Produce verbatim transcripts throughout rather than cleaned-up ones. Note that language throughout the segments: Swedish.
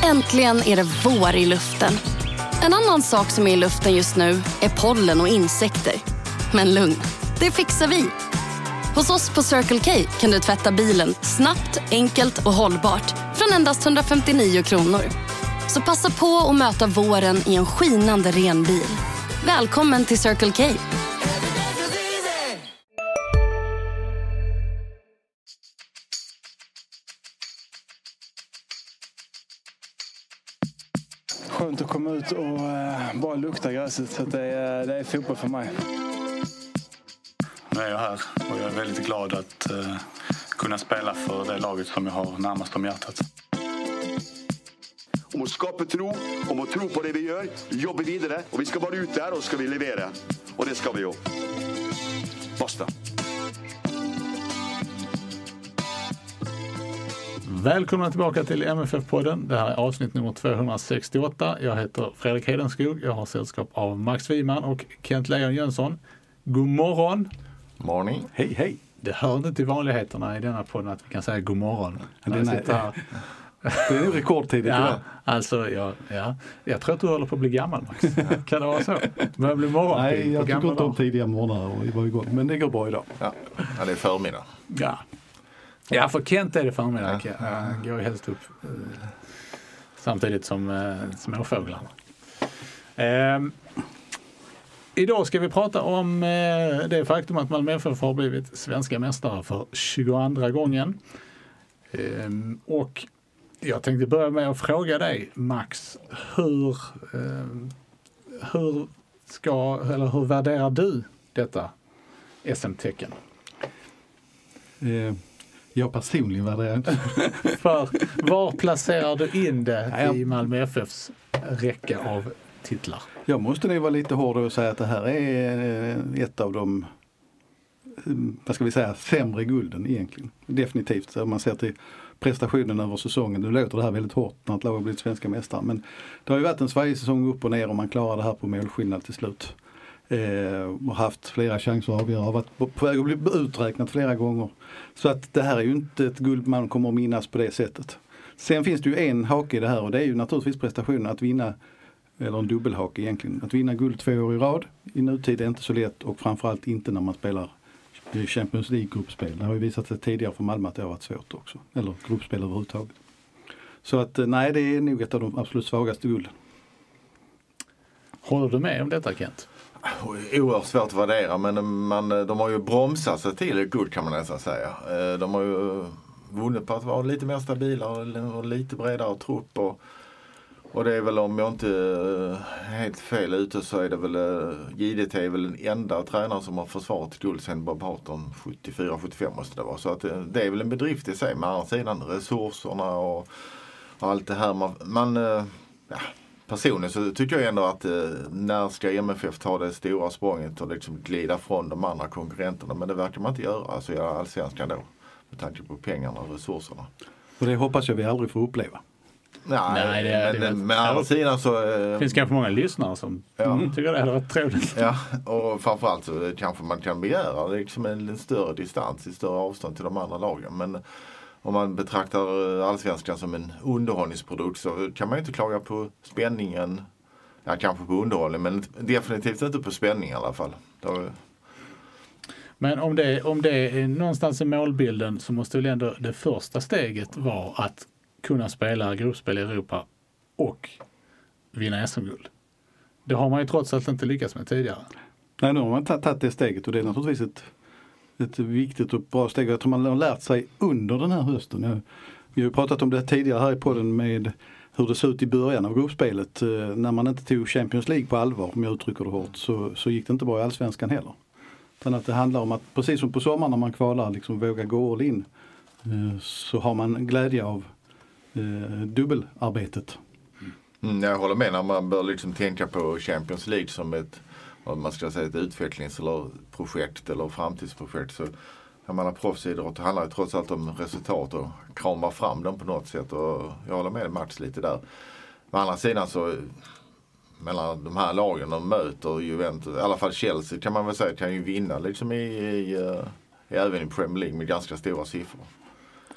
Äntligen är det vår i luften. En annan sak som är i luften just nu är pollen och insekter. Men lugn, det fixar vi. Hos oss på Circle K kan du tvätta bilen snabbt, enkelt och hållbart från endast hundrafemtionio kronor. Så passa på att möta våren i en skinande ren bil. Välkommen till Circle K. Skönt att komma ut och uh, bara lukta gräset, så att det, är, det är fotboll för mig. Nu är jag här och jag är väldigt glad att uh, kunna spela för det laget som jag har närmast om hjärtat. Om att skapa tro, om att tro på det vi gör, jobba vidare, och vi ska bara ut där och ska vi leverera. Och det ska vi ju. Basta. Välkomna tillbaka till M F F-podden. Det här är avsnitt nummer tvåhundrasextioåtta. Jag heter Fredrik Hedenskog. Jag har sällskap av Max Wiman och Kent Leon Jönsson. God morgon. Morning. Hej, hej. Det hör inte till vanligheterna i denna podden att vi kan säga god morgon. Det är, det är rekordtidigt. Ja, alltså, ja, ja. Jag tror att du håller på att bli gammal, Max. Kan det vara så? Men bli morgon. Nej, jag tycker inte om tidiga morgnar och var igång. Men det går bra idag. Ja, ja det är förmiddag. Ja. Ja, för Kent är det förmiddag. Ja. Jag går ju helst upp eh, samtidigt som eh, småfåglarna. Eh, idag ska vi prata om eh, det faktum att Malmö F F har blivit svenska mästare för tjugoandra gången. Eh, och jag tänkte börja med att fråga dig, Max, hur, eh, hur, ska, eller hur värderar du detta S M-tecken? Eh. Jag personligen var det inte. För var placerar du in det i Malmö F F:s räcka av titlar? Jag måste nog vara lite hård och säga att det här är ett av de, vad ska vi säga, sämre gulden egentligen. Definitivt. Om man ser till prestationen över säsongen. Nu låter det här väldigt hårt när ett lag har blivit svenska mästare. Men det har ju varit en Sveriges säsong upp och ner och man klarar det här på målskillnad till slut. Eh, och haft flera chanser att avgöra, har varit på, på väg att bli uträknat flera gånger. Så att det här är ju inte ett guld man kommer att minnas på det sättet. Sen finns det ju en hake i det här, och det är ju naturligtvis prestationen att vinna, eller en dubbelhake egentligen, att vinna guld två år i rad i nutid är inte så lätt, och framförallt inte när man spelar Champions League-gruppspel. Det har ju visat sig tidigare för Malmö att det har varit svårt också, eller gruppspel överhuvudtaget. Så att nej, det är nog ett av de absolut svagaste gulden. Håller du med om detta, Kent? Oerhört svårt att värdera, men man, de har ju bromsat sig till ett guld, kan man nästan säga. De har ju vunnit på att vara lite mer stabila och lite bredare trupp, och, och det är väl, om jag inte är helt fel ute, så är det väl J D T är väl den enda tränaren som har försvarat guld sedan Bob Harton sjuttiofyra sjuttiofem måste det vara. Så att det, det är väl en bedrift i sig, med andra sidan resurserna och, och allt det här. Man, man ja, personligen så tycker jag ändå att eh, när ska M F F ta det stora språnget och liksom glida från de andra konkurrenterna, men det verkar man inte göra, alltså göra allsvenskan då, med tanke på pengarna och resurserna. Och det hoppas jag vi aldrig får uppleva. Nej, Nej det är, men, det är men andra sidan så... Eh, det finns kanske många lyssnare som ja. mm, tycker det hade varit trevligt. Ja, och framförallt så kanske man kan begära liksom en, en större distans, ett större avstånd till de andra lagen, men om man betraktar allsvenskan som en underhållningsprodukt så kan man ju inte klaga på spänningen. Ja, kanske på underhållning, men definitivt inte på spänning i alla fall. Då... Men om det, om det är någonstans i målbilden, så måste väl ändå det första steget vara att kunna spela gruppspel i Europa och vinna S M-guld. Det har man ju trots allt inte lyckats med tidigare. Nej, nu har man tagit det steget, och det är naturligtvis ett ett viktigt och bra steg. Jag tror man har lärt sig under den här hösten. Jag, vi har ju pratat om det tidigare här i podden med hur det såg ut i början av gruppspelet. När man inte tog Champions League på allvar, om jag uttrycker det hårt, så, så gick det inte bra i allsvenskan heller. Utan att det handlar om att, precis som på sommaren när man kvalar, liksom våga gå all in, så har man glädje av eh, dubbelarbetet. Mm, jag håller med, när man bör liksom tänka på Champions League som ett, om man ska säga, ett utvecklings- eller projekt eller framtidsprojekt, så när man har proffsidrott handlar det trots allt om resultat och krama fram dem på något sätt, och jag håller med Mats lite där. Å andra sidan så mellan de här lagen de möter Juventus, i alla fall Chelsea kan man väl säga, kan ju vinna liksom i, i, i även i Premier League med ganska stora siffror.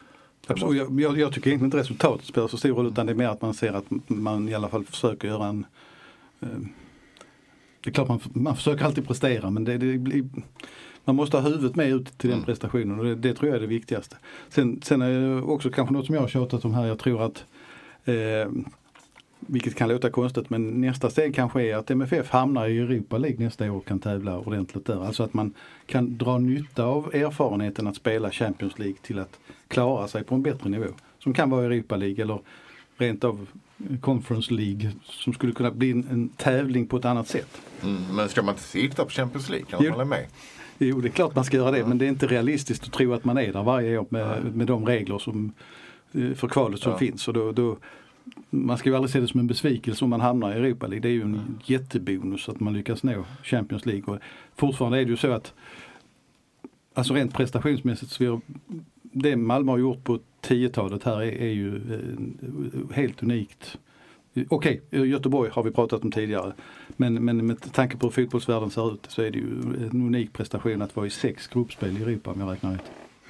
Absolut. Jag, jag, jag tycker egentligen inte resultatet spelar så stor roll, utan det är mer att man ser att man i alla fall försöker göra en... Eh, det är klart man, man försöker alltid prestera, men det, det blir... Man måste ha huvudet med ut till den prestationen och det, det tror jag är det viktigaste. Sen, sen är det också kanske något som jag har tjatat om här. Jag tror att, eh, vilket kan låta konstigt, men nästa steg kanske är att M F F hamnar i Europa League nästa år och kan tävla ordentligt där. Alltså att man kan dra nytta av erfarenheten att spela Champions League till att klara sig på en bättre nivå. Som kan vara Europa League eller rent av Conference League, som skulle kunna bli en, en tävling på ett annat sätt. Mm, men ska man inte sikta på Champions League? Kan man hålla med? Jo, det är klart man ska göra det, ja. Men det är inte realistiskt att tro att man är där varje år med, med de regler som, för kvalet som ja. finns. Och då, då, man ska ju aldrig se det som en besvikelse om man hamnar i Europa League. Det är ju en mm. jättebonus att man lyckas nå Champions League. Och fortfarande är det ju så att, alltså rent prestationsmässigt, så vi har, det Malmö har gjort på tiotalet här är, är ju eh, helt unikt. Okej, okay, Göteborg har vi pratat om tidigare. Men, men med tanke på hur fotbollsvärlden ser ut så är det ju en unik prestation att vara i sex gruppspel i Europa, om jag räknar rätt.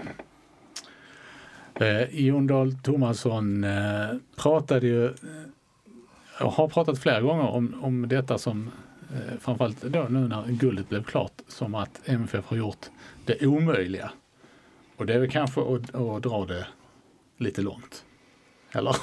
Eh, Jon Dahl Tomasson eh, pratade ju, jag har pratat flera gånger om, om detta som eh, framförallt då nu när guldet blev klart, som att M F F har gjort det omöjliga. Och det är väl kanske att, att dra det lite långt. Eller?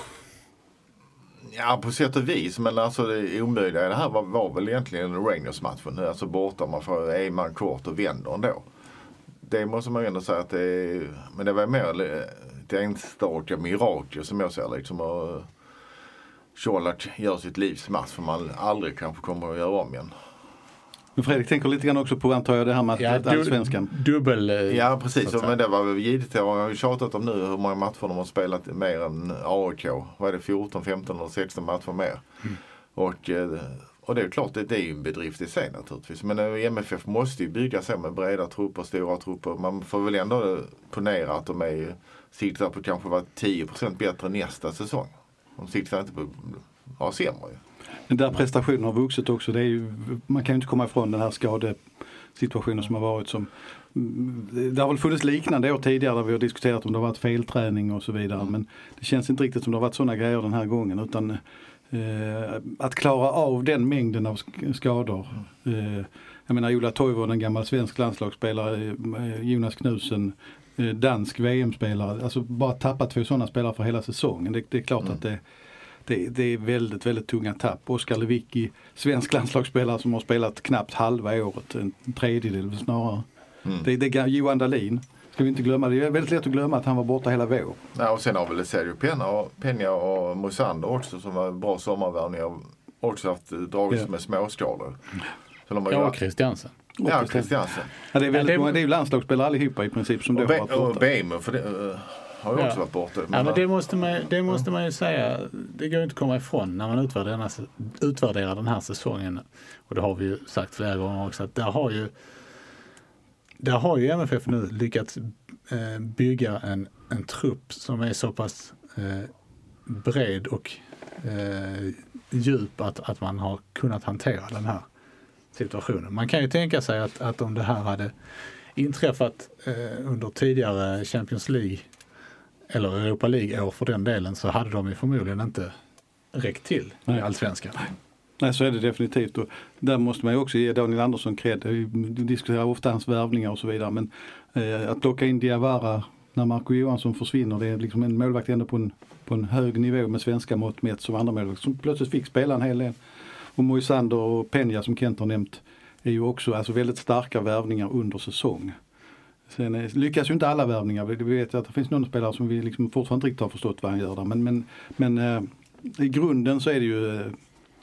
Ja, på sätt och vis, men alltså det omöjliga det här var, var väl egentligen Rangers-matchen. Alltså borta, man får en man kort och vänder ändå. Det måste man ändå säga att det är, men det var mer det enstaka mirakel som jag ser liksom. Och Colak gör sitt livs match som man aldrig kanske kommer att göra om igen. Men Fredrik tänker lite grann också på, antar jag, det här med ja, att allsvenskan. Dubbel. Ja, precis. Men det var väl givet. Jag har ju tjatat om nu hur många matcher de har spelat mer än A I K. Vad är det? fjorton, femton eller sexton matcher mer. Mm. Och, och det är klart, det, det är ju en bedrift i sig naturligtvis. Men M F F måste ju bygga sig med breda trupper, stora trupper. Man får väl ändå ponera att de är siktar på kanske vara tio procent bättre nästa säsong. De siktar inte på att ha sämre. Den där prestationen har vuxit också. Det är ju, man kan ju inte komma ifrån den här skadesituationen som har varit. Som, det har väl funnits liknande år tidigare där vi har diskuterat om det har varit felträning och så vidare. Mm. Men det känns inte riktigt som det har varit sådana grejer den här gången. Utan eh, att klara av den mängden av skador. Eh, jag menar, Ola Toivonen, en gammal svensk landslagsspelare, eh, Jonas Knudsen, eh, dansk V M-spelare. Alltså bara tappat två sådana spelare för hela säsongen. Det, det är klart mm. att det Det, det är väldigt, väldigt tunga tapp. Oskar Lewicki, svensk landslagsspelare som har spelat knappt halva året, en tredjedel snarare. Mm. Det, det är Johan Dahlin. Ska vi inte glömma, det är väldigt lätt att glömma att han var borta hela vår. Ja, och sen har väl Sergio Penna och, Peña och Moisander också, som var bra sommarvärvningar, och också haft dragits ja. med småskador. Så de har ja, och Christiansen. Ja, Christiansen. Ja, det är väldigt många, det är ju landslagsspelare allihopa i princip som och då be- har varit borta. Och Beimer, för det uh, har ju ja. också varit borta. Men, ja, men det måste man, det måste man ju säga, det går ju inte att komma ifrån när man utvärderar den här, utvärderar den här säsongen. Och det har vi ju sagt flera gånger också, att där har ju där har ju M F F nu lyckats eh, bygga en, en trupp som är så pass eh, bred och eh, djup att, att man har kunnat hantera den här situationen. Man kan ju tänka sig att, att om det här hade inträffat eh, under tidigare Champions League eller Europa League-år för den delen, så hade de ju förmodligen inte räckt till i allsvenskan. Nej, så är det definitivt. Och där måste man ju också ge Daniel Andersson cred. Du diskuterar ofta hans värvningar och så vidare. Men eh, att plocka in Diawara när Marco Johansson försvinner, det är liksom en målvakt ändå på en, på en hög nivå med svenska mått mätt som andra målvakt som plötsligt fick spela en hel del. Och Moisander och Peña som Kent har nämnt är ju också alltså väldigt starka värvningar under säsong. Sen eh, lyckas ju inte alla värvningar. Vi vet att det finns någon spelare som vi liksom fortfarande inte riktigt har förstått vad han gör där. Men, men, men eh, i grunden så är det ju eh,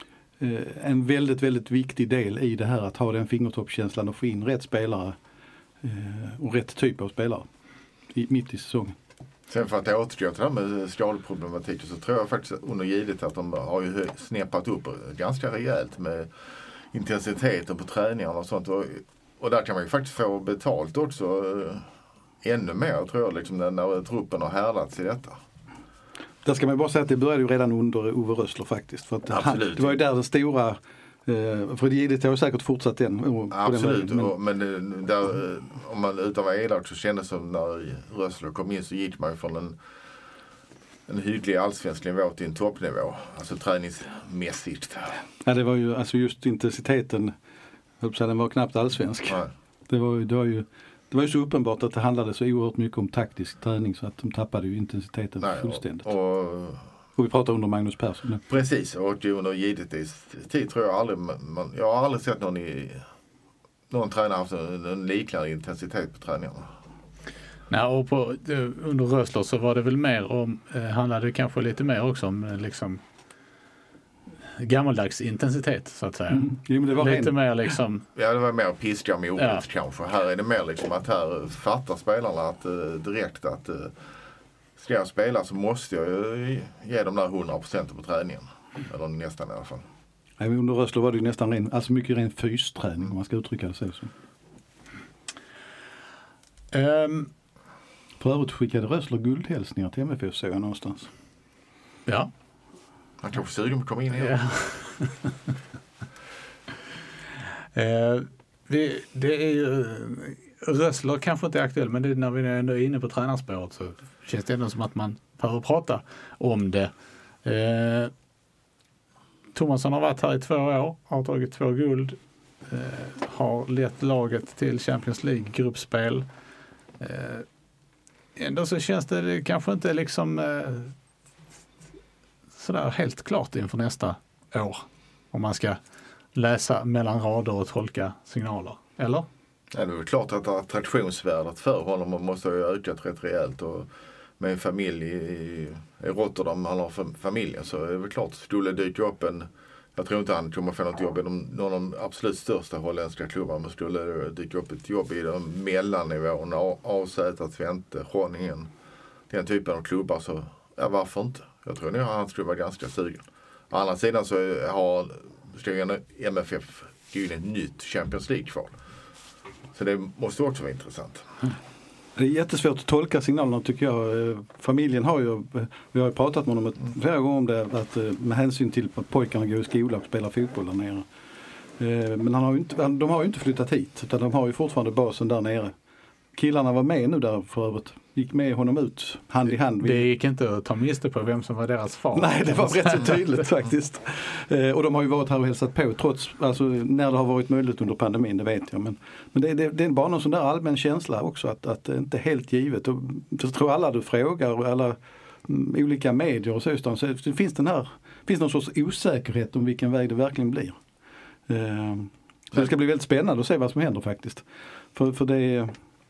en väldigt, väldigt viktig del i det här att ha den fingertoppskänslan och få in rätt spelare eh, och rätt typ av spelare i, mitt i säsongen. Sen för att återgå till det här med skadproblematiken, så tror jag faktiskt under givet att de har ju snäppat upp ganska rejält med intensiteten på träningarna och sånt. Och, och där kan man ju faktiskt få betalt också eh, ännu mer, tror jag, liksom, när, när truppen har härdats i detta. Där ska man bara säga att det började ju redan under Ove Rössler faktiskt. För att han, det var ju där det stora, eh, för det har säkert fortsatt den. Absolut, den men, men där, om man utan var elak så kändes som när Rössler kom in så gick man ju från en en hygglig allsvensk nivå till en toppnivå. Alltså träningsmässigt. Ja, det var ju alltså just intensiteten. Den var knappt allsvensk. Nej. Det var, det, var ju, det var ju så uppenbart att det handlade så oerhört mycket om taktisk träning så att de tappade ju intensiteten Nej, fullständigt. Och, och, och vi pratar under Magnus Persson nu. Precis, och under givetvis tid tror jag aldrig, man, jag har aldrig sett någon i någon tränare haft en, en liknande intensitet på träningarna. Nej, och på, under Rössler så var det väl mer om, eh, handlade det kanske lite mer också om eh, liksom gammaldags intensitet så att säga. Mm. Jo, men det var lite en... mer liksom... Ja, det var mer piska med ordet ja. kanske. Här är det mer liksom att här fattar spelarna att uh, direkt att uh, ska jag spela så måste jag uh, ge dem där hundra procent på träningen. Eller nästan i alla fall. Ja, men under Rössler var det ju nästan ren, alltså mycket ren fysträning om man ska uttrycka det så. Um, För övrigt skickade Rössler guldhälsningar till M F F så jag någonstans. Ja. Han kanske sugen på att komma in igen. Ja. eh, vi, det är ju Rössler kanske inte är aktuell, men det, när vi ändå är inne på tränarspåret så känns det ändå som att man behöver prata om det. Eh, Thomasson har varit här i två år, har tagit två guld, eh, har lett laget till Champions League-gruppspel. Eh, ändå så känns det, det kanske inte liksom eh, sådär helt klart inför nästa år. Om man ska läsa mellan rader och tolka signaler. Eller? Ja, det är väl klart att attraktionsvärdet för honom måste ha ökat rätt rejält. Och med en familj i, i Rotterdam, han har familjen, så är det väl klart skulle dyka upp en... Jag tror inte han kommer få något jobb i de, någon av de absolut största holländska klubbarna, men skulle det dyka upp ett jobb i de mellannivåerna, A Z, Twente, Groningen, den typen av klubbar, så ja, varför inte? Jag tror nog att han skulle vara ganska sugen. Å andra sidan så har M F F in ett nytt Champions League-kval. Så det måste också vara intressant. Det är jättesvårt att tolka signalerna tycker jag. Familjen har ju, vi har ju pratat med honom flera gånger om det, att med hänsyn till att pojkarna går i skola och spelar fotboll där nere. Men han har ju inte, de har ju inte flyttat hit, utan de har ju fortfarande basen där nere. Killarna var med nu där för övrigt. Gick med honom ut hand i hand. Det gick inte att ta miste på vem som var deras far. Nej, det var rätt så tydligt faktiskt. Eh, och de har ju varit här och hälsat på trots, alltså när det har varit möjligt under pandemin, det vet jag. Men, men det, det, det är bara någon sån där allmän känsla också att, att det inte är helt givet. Och jag tror alla du frågar och alla mm, olika medier och så, så det finns den här, finns någon sorts osäkerhet om vilken väg det verkligen blir. Eh, så det ska bli väldigt spännande att se vad som händer faktiskt. För, för det är...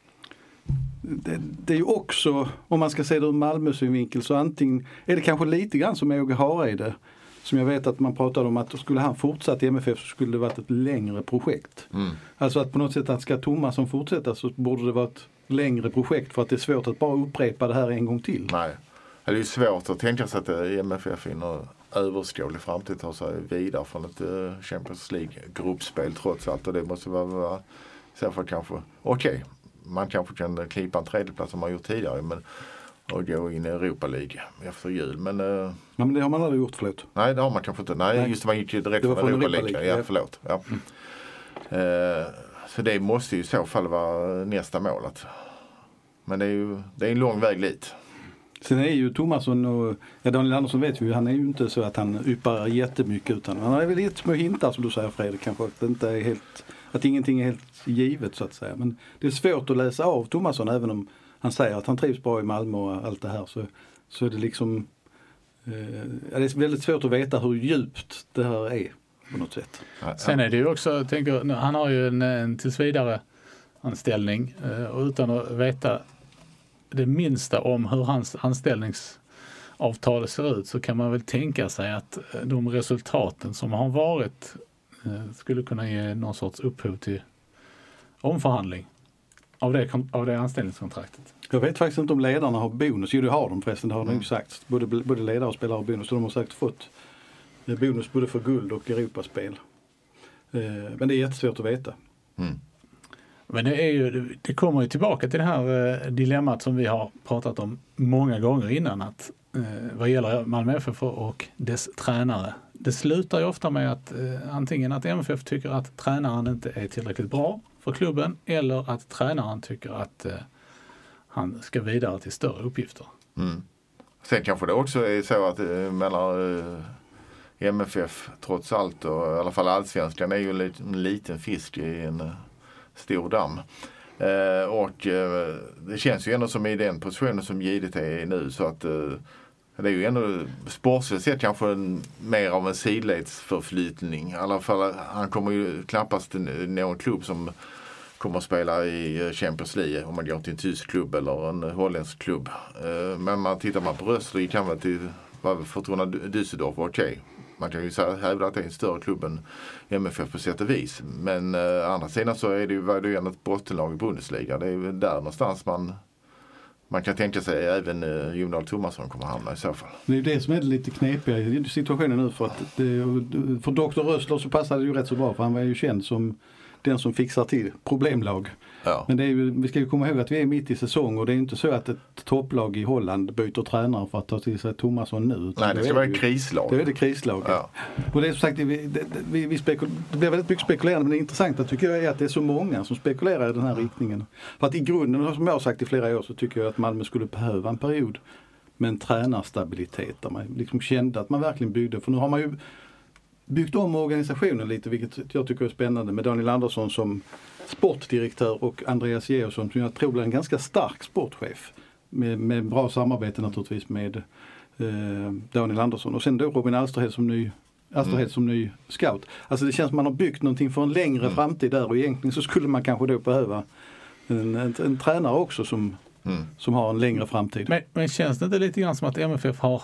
Det, det är ju också, om man ska se det ur Malmös synvinkel, så antingen är det kanske lite grann som Åge Hareide, som jag vet att man pratade om att skulle han fortsätta i M F F så skulle det varit ett längre projekt. Mm. Alltså att på något sätt att ska Thomasson fortsätta så borde det vara ett längre projekt, för att det är svårt att bara upprepa det här en gång till. Nej, det är ju svårt att tänka sig att M F F inom överskådlig framtid tar sig vidare från ett Champions League-gruppspel trots allt, och det måste vara så för kanske okej. Okay. Man kanske kan klippa en tredjeplats som man gjort tidigare, men och gå in i Europa League efter jul. Men, ja, men det har man aldrig gjort, förlåt. Nej, det har man kanske inte. Nej, nej. Just det, man gick ju direkt från Europa, Europa League. League. Ja, förlåt. Ja. Mm. Uh, så det måste ju i så fall vara nästa målet. Men det är ju det är en lång väg dit. Sen är ju Thomasson och ja, Daniel Andersson vet ju, han är ju inte så att han yppar jättemycket, utan han har väl lite små hintar som du säger, Fredrik, kanske att det inte är helt, att ingenting är helt givet så att säga. Men det är svårt att läsa av Thomasson, även om han säger att han trivs bra i Malmö och allt det här, så, så är det liksom eh, det är väldigt svårt att veta hur djupt det här är på något sätt. Sen är det ju också, jag tänker, han har ju en, en tillsvidare anställning och utan att veta det minsta om hur hans anställningsavtal ser ut, så kan man väl tänka sig att de resultaten som har varit skulle kunna ge någon sorts upphov till omförhandling av det, av det anställningskontraktet. Jag vet faktiskt inte om ledarna har bonus. Jo, det har de förresten, det har de ju sagt. Både, både ledare och spelare har bonus. Så de har sagt fått bonus både för guld och Europaspel. Men det är jättesvårt att veta. Mm. Men det, är ju, det kommer ju tillbaka till det här dilemmat som vi har pratat om många gånger innan, att eh, vad gäller Malmö F F och dess tränare. Det slutar ju ofta med att eh, antingen att M F F tycker att tränaren inte är tillräckligt bra för klubben, eller att tränaren tycker att eh, han ska vidare till större uppgifter. Mm. Sen kanske det också är så att eh, mellan eh, M F F trots allt och i alla fall allsvenskan är ju en liten, en liten fisk i en uh, stor damm. Uh, och uh, det känns ju ändå som i den positionen som J D T är nu så att uh, det är ju ändå sportsligt sett kanske en, mer av en sidledsförflytning. I alla fall han kommer ju knappast någon klubb som kommer att spela i Champions League om man går till en tysk klubb eller en holländsk klubb. Uh, men man tittar man på Röster gick han väl till Fortuna Düsseldorf, okej. Okay. Man kan ju säga, hävda att det är en större klubb än M F F på sätt och vis. Men eh, andra sidan så är det ju, var det ju ändå ett bottenlag i Bundesliga. Det är ju där någonstans man, man kan tänka sig även eh, Jon Dahl Tomasson kommer hamna i så fall. Det är ju det som är lite knepiga i situationen nu. För, att det, för doktor Rössler så passade det ju rätt så bra för han var ju känd som den som fixar till problemlag. Ja. Men det är ju, vi ska ju komma ihåg att vi är mitt i säsong och det är inte så att ett topplag i Holland byter tränare för att ta till sig Tomasson nu. Nej, det ska vara ett krislag. Det är det krislag. Ja. Och det är som sagt, vi, det, vi, vi spekul, det blir väldigt mycket spekulerande men det intressanta tycker jag är att det är så många som spekulerar i den här riktningen. För att i grunden, som jag har sagt i flera år, så tycker jag att Malmö skulle behöva en period med en tränarstabilitet där man liksom kände att man verkligen byggde. För nu har man ju byggt om organisationen lite, vilket jag tycker är spännande, med Daniel Andersson som sportdirektör och Andreas Georgsson som jag tror blir en ganska stark sportchef med, med bra samarbete naturligtvis med eh, Daniel Andersson och sen då Robin Alsterhed som ny Alsterhed mm. som ny scout. Alltså det känns som man har byggt någonting för en längre mm. framtid där och egentligen så skulle man kanske då behöva en, en, en tränare också som, mm. som har en längre framtid. Men, men känns det inte lite grann som att M F F har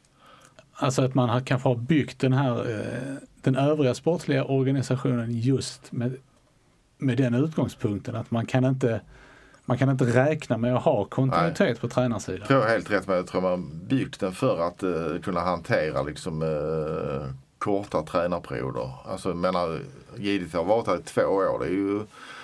alltså att man har, kanske har byggt den här eh, den övriga sportliga organisationen just med, med den utgångspunkten att man kan inte man kan inte räkna med att ha kontinuitet Nej. På tränarsidan. Jag tror helt rätt, men jag tror man byggt den för att uh, kunna hantera liksom uh, korta tränarperioder. Alltså jag menar, J D T har varit här i två år. Det är ju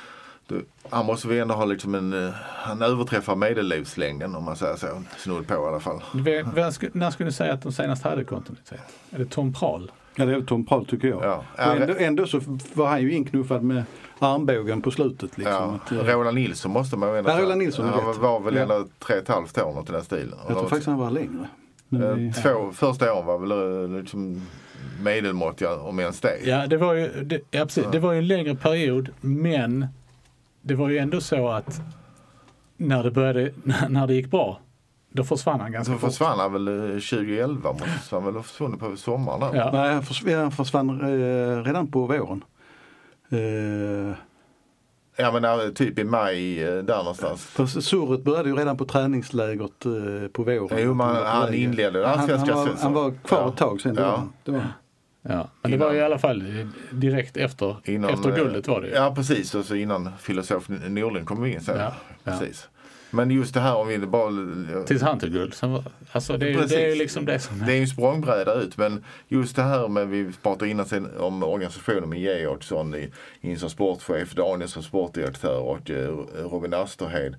du, han måste väl ändå ha liksom en uh, han överträffar medellivslängden om man säger så. Snudd på i alla fall. Vem, vem sku, när skulle du säga att de senast hade kontinuitet? Är det Tom Prahl? Ja, det är Tom Prahl tycker jag. Ja. Och ändå, ändå så var han ju inknuffad med armbågen på slutet. Liksom, ja. att, uh, Roland Nilsson måste man ju ändå säga. Ja, Roland Nilsson han var, var väl ja. ändå tre och ett halvt år något i den stilen. Jag tror faktiskt han var längre. Uh, vi, två, ja. Första åren var väl liksom medelmåttiga om ens det. Ja, det var ju, det, ja, precis, det var ju en längre period, men det var ju ändå så att när det började, när det gick bra, då försvann han ganska fort. Så försvann han väl tjugoelva, måste han väl försvunnit på sommaren där. Ja. Nej, han försvann, han försvann eh, redan på våren. Eh. Ja, men typ i maj eh, där någonstans. För surret började ju redan på träningslägret eh, på våren. Jo, man, han inledde han, han, han, var, han var kvar ja. ett tag sen. Ja. Det var. Ja, men det var i alla fall direkt efter, innan, efter guldet var det ju. Ja, precis. Och så innan filosof Norlund kom in sen. Ja, precis. Ja. Men just det här om vi bara... Tills han tog guld. Alltså det, är, det är ju liksom det som... Det är ju språngbräda ut. Men just det här med, vi pratade innan sen om organisationen med Georgsson in som sportchef, Daniel som sportdirektör och Robin Asterhed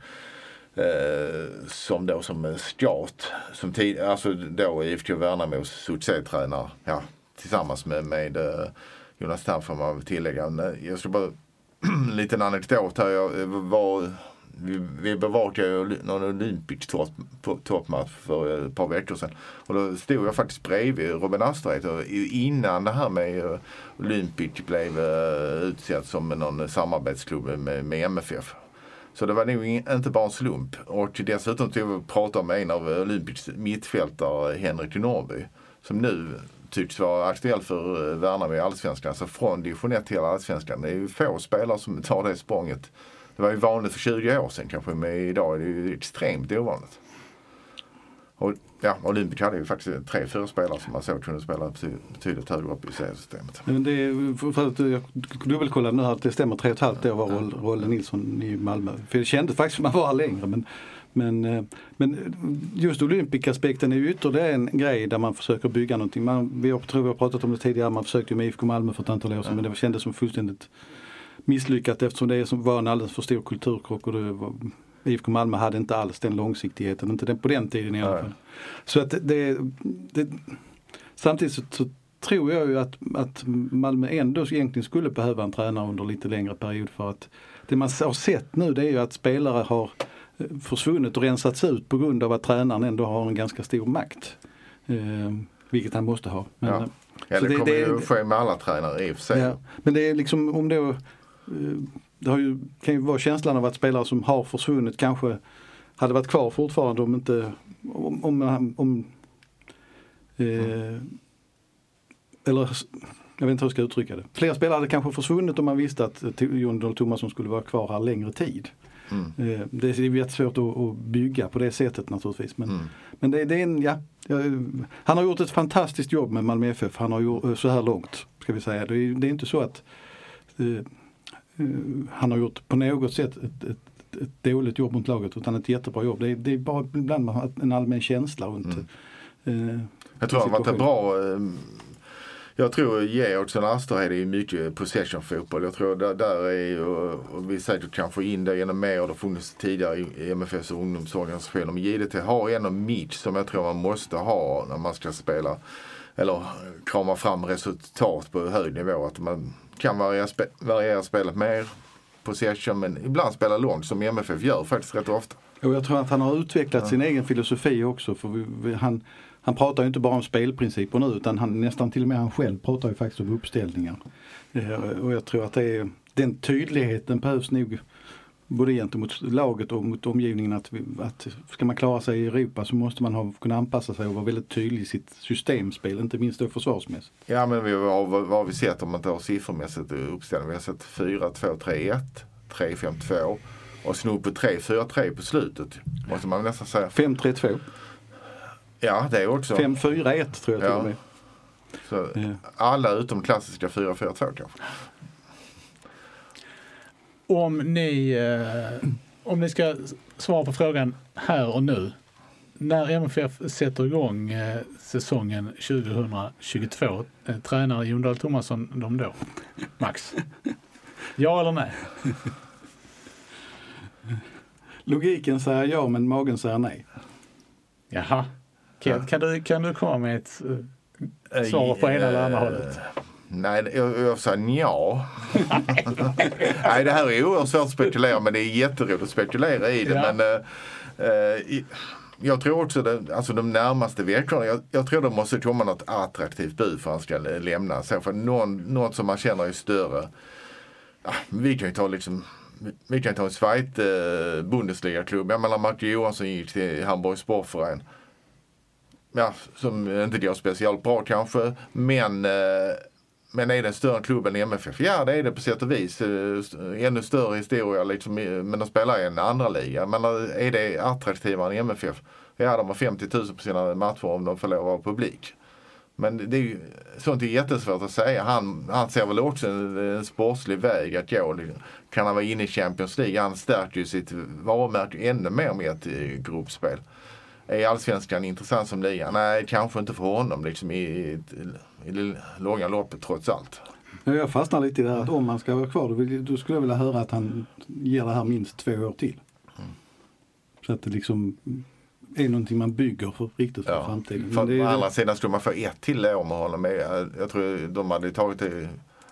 eh, som då som scout. Som tid, alltså då I F K Värnamos succétränare. Ja, tillsammans med, med uh, Jonas Tamm får man tillägga. Jag ska bara en liten anekdot här. Jag var... Vi, vi bevakade ju någon olympisk toppmatch för ett par veckor sedan. Och då stod jag faktiskt bredvid Robin Asterhed. Och innan det här med Olympic blev uh, utsett som någon samarbetsklubb med, med M F F. Så det var nog inte bara en slump. Och dessutom tog vi prata med en av Olympics mittfältare, Henrik Norrby. Som nu tycks vara aktuell för Värnamo i Allsvenskan. Alltså från division ett till Allsvenskan. Det är ju få spelare som tar det språnget. Det var ju vanligt för tjugo år sedan kanske, men idag är det ju extremt ovanligt. Och ja, Olympic hade ju faktiskt tre, fyra spelare som man såg kunde spela betydligt högre upp i seriesystemet. Men det är, för att jag dubbelkollade nu att det stämmer, tre och ett halvt år var Rolle, Rolle Nilsson i Malmö. För det kändes faktiskt som att man var längre, men, men, men just Olympic-aspekten är ju ytterligare en grej där man försöker bygga någonting. Man, vi har, tror vi har pratat om det tidigare, man försökte ju med I F K Malmö för ett antal år sedan, ja. Men det kändes som fullständigt misslyckat eftersom det var en alldeles för stor kulturkrock och det var, I F K Malmö hade inte alls den långsiktigheten, inte den, på den tiden i alla fall. Så att det, det, samtidigt så, så tror jag ju att, att Malmö ändå egentligen skulle behöva en tränare under lite längre period för att det man har sett nu det är ju att spelare har försvunnit och rensats ut på grund av att tränaren ändå har en ganska stor makt. Eh, vilket han måste ha. Men, ja. Ja, det, det kommer det, ju ske med alla tränare i och för sig. Ja, men det är liksom om då, det har ju, kan ju vara känslan av att spelare som har försvunnit kanske hade varit kvar fortfarande om inte, om, om, om eh, mm. eller jag vet inte hur jag ska uttrycka det. Fler spelare hade kanske försvunnit om man visste att Jon Dahl Tomasson skulle vara kvar här längre tid. Mm. Eh, det är jättesvårt att, att bygga på det sättet naturligtvis. Men, mm. men det, det är en, ja, han har gjort ett fantastiskt jobb med Malmö F F. Han har gjort så här långt, ska vi säga. Det är, det är inte så att uh, uh, han har gjort på något sätt ett, ett, ett dåligt jobb mot laget, utan ett jättebra jobb. Det är, det är bara ibland man har en allmän känsla runt mm. uh, jag tror att det var bra. Uh, jag tror Georgsson och Asterhed är mycket possession-fotboll. Jag tror där, där är ju, och vi säkert kan få in det genom mer och det funnits tidigare i M F Fs ungdomsorganisation. Men J D T har en av mitch som jag tror man måste ha när man ska spela eller krama fram resultat på hög nivå. Att man kan variera, spe, variera spelet mer possession, men ibland spela långt som M F F gör faktiskt rätt ofta. Och jag tror att han har utvecklat ja. sin egen filosofi också, för vi, vi, han Han pratar ju inte bara om spelprinciper nu, utan han, nästan till och med han själv pratar ju faktiskt om uppställningar. Och jag tror att det är, den tydligheten behövs nog både gentemot laget och mot omgivningen. Att, vi, att ska man klara sig i Europa så måste man ha, kunna anpassa sig och vara väldigt tydlig i sitt systemspel, inte minst då försvarsmässigt. Ja, men vi, vad, vad har vi sett om man tar siffermässigt uppställning? Vi har sett fyra två tre ett, tre fem två och snubb på tre fyra tre på slutet. Måste man nästan säga. fem tre två. Ja, det är också. fem fyra ett tror jag ja. till och med. Så ja. Alla utom klassiska fyra fyra två kanske. Om ni, eh, om ni ska svara på frågan här och nu. När M F F sätter igång eh, säsongen tjugohundratjugotvå, eh, tränar Jon Dahl Tomasson dem då? Max? Ja eller nej? Logiken säger ja, men magen säger nej. Jaha. Kan, kan, du, kan du komma med ett uh, svar på ena eller andra uh, hållet? Nej, jag, jag säger ja. Nej, det här är oerhört svårt att spekulera, men det är jätteroligt att spekulera i det. Ja. Men uh, uh, jag tror också att alltså de närmaste veckorna, jag, jag tror det måste komma något attraktivt bud för att han ska lämna. Så för någon, något som man känner är större. Ja, vi kan ju ta liksom vi kan ta en Schweiz eh, Bundesliga-klubb. Jag menar, Marco Johansson gick till Hamburg Sportverein. Ja, som inte går speciellt bra kanske. Men, eh, men är det större klubben än M F F? Ja, det är det på sätt och vis. Eh, ännu större historia liksom, men de spelar i en andra liga. Men är det attraktivare än M F F? Ja, de har femtio tusen på sina matcher om de får lov att vara publik. Men det är ju, sånt är jättesvårt att säga. Han, han ser väl också en, en sportslig väg att gå. Kan han vara inne i Champions League? Han stärker ju sitt varumärke ännu mer med ett gruppspel. Är allsvenskan intressant som liga? Nej, kanske inte för honom liksom i, i, i det långa loppet trots allt. Jag fastnar lite i det här att om han ska vara kvar, då, vill, då skulle jag vilja höra att han ger det här minst två år till. Mm. Så att det liksom är någonting man bygger för riktigt för ja. framtiden. För det är, å andra sidan skulle man få ett till år med honom med. Jag, jag tror de hade tagit det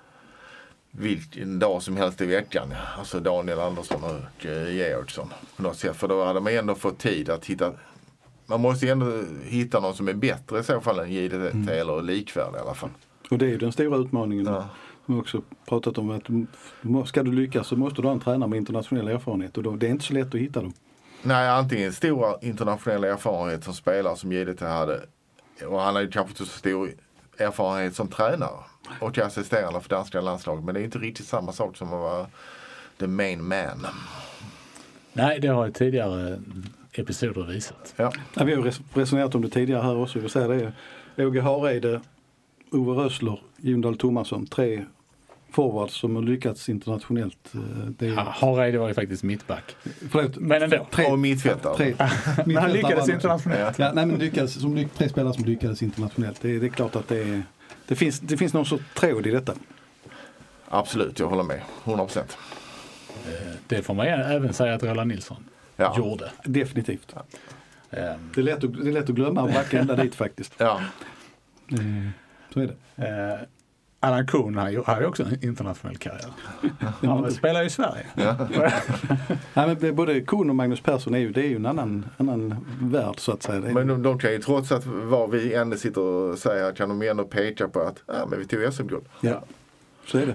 vilken dag som helst i veckan. Alltså Daniel Andersson och eh, Georgsson på något sätt. För då hade man ändå fått tid att hitta. Man måste ändå hitta någon som är bättre i så fall än J D T mm. eller likvärd i alla fall. Och det är ju den stora utmaningen. Ja. Vi har också pratat om att ska du lyckas så måste du ha en tränare med internationell erfarenhet. Och då, det är inte så lätt att hitta dem. Nej, antingen stora internationella erfarenhet som spelare som J D T hade. Och han hade kanske inte så stor erfarenhet som tränare. Och assisterande för danska landslaget. Men det är inte riktigt samma sak som att vara the main man. Nej, det har ju tidigare episoder visat. Ja. Ja, vi har resonerat om det tidigare här också. Vi säger det. Åge Hareide, Ove Rössler, Jon Dahl Tomasson. Tre forwards som har lyckats internationellt. Det är... ja, Hareide var ju faktiskt mittback. Förlåt. Men ändå. Tre, och mittfältare. Tre, men han lyckades internationellt. Ja, nej, men lyckades, som lyck, tre spelare som lyckades internationellt. Det är, det är klart att det är, det finns, det finns någon sorts tråd i detta. Absolut, jag håller med. hundra procent. Det får man även säga att Roland Nilsson ja. gjorde. Definitivt. Ja. Det, är lätt att, det är lätt att glömma och backa ända dit faktiskt. Ja. Så är det. Allan Kuhn har ju också en internationell karriär. Han spelar i Sverige. Ja. Nej, men både Kuhn och Magnus Persson är ju, det är ju en annan, annan värld så att säga. Men de, de kan ju trots att vad vi ändå sitter och säger kan de ändå peka på att ja, men vi tog S M-guld. Ja, så är det.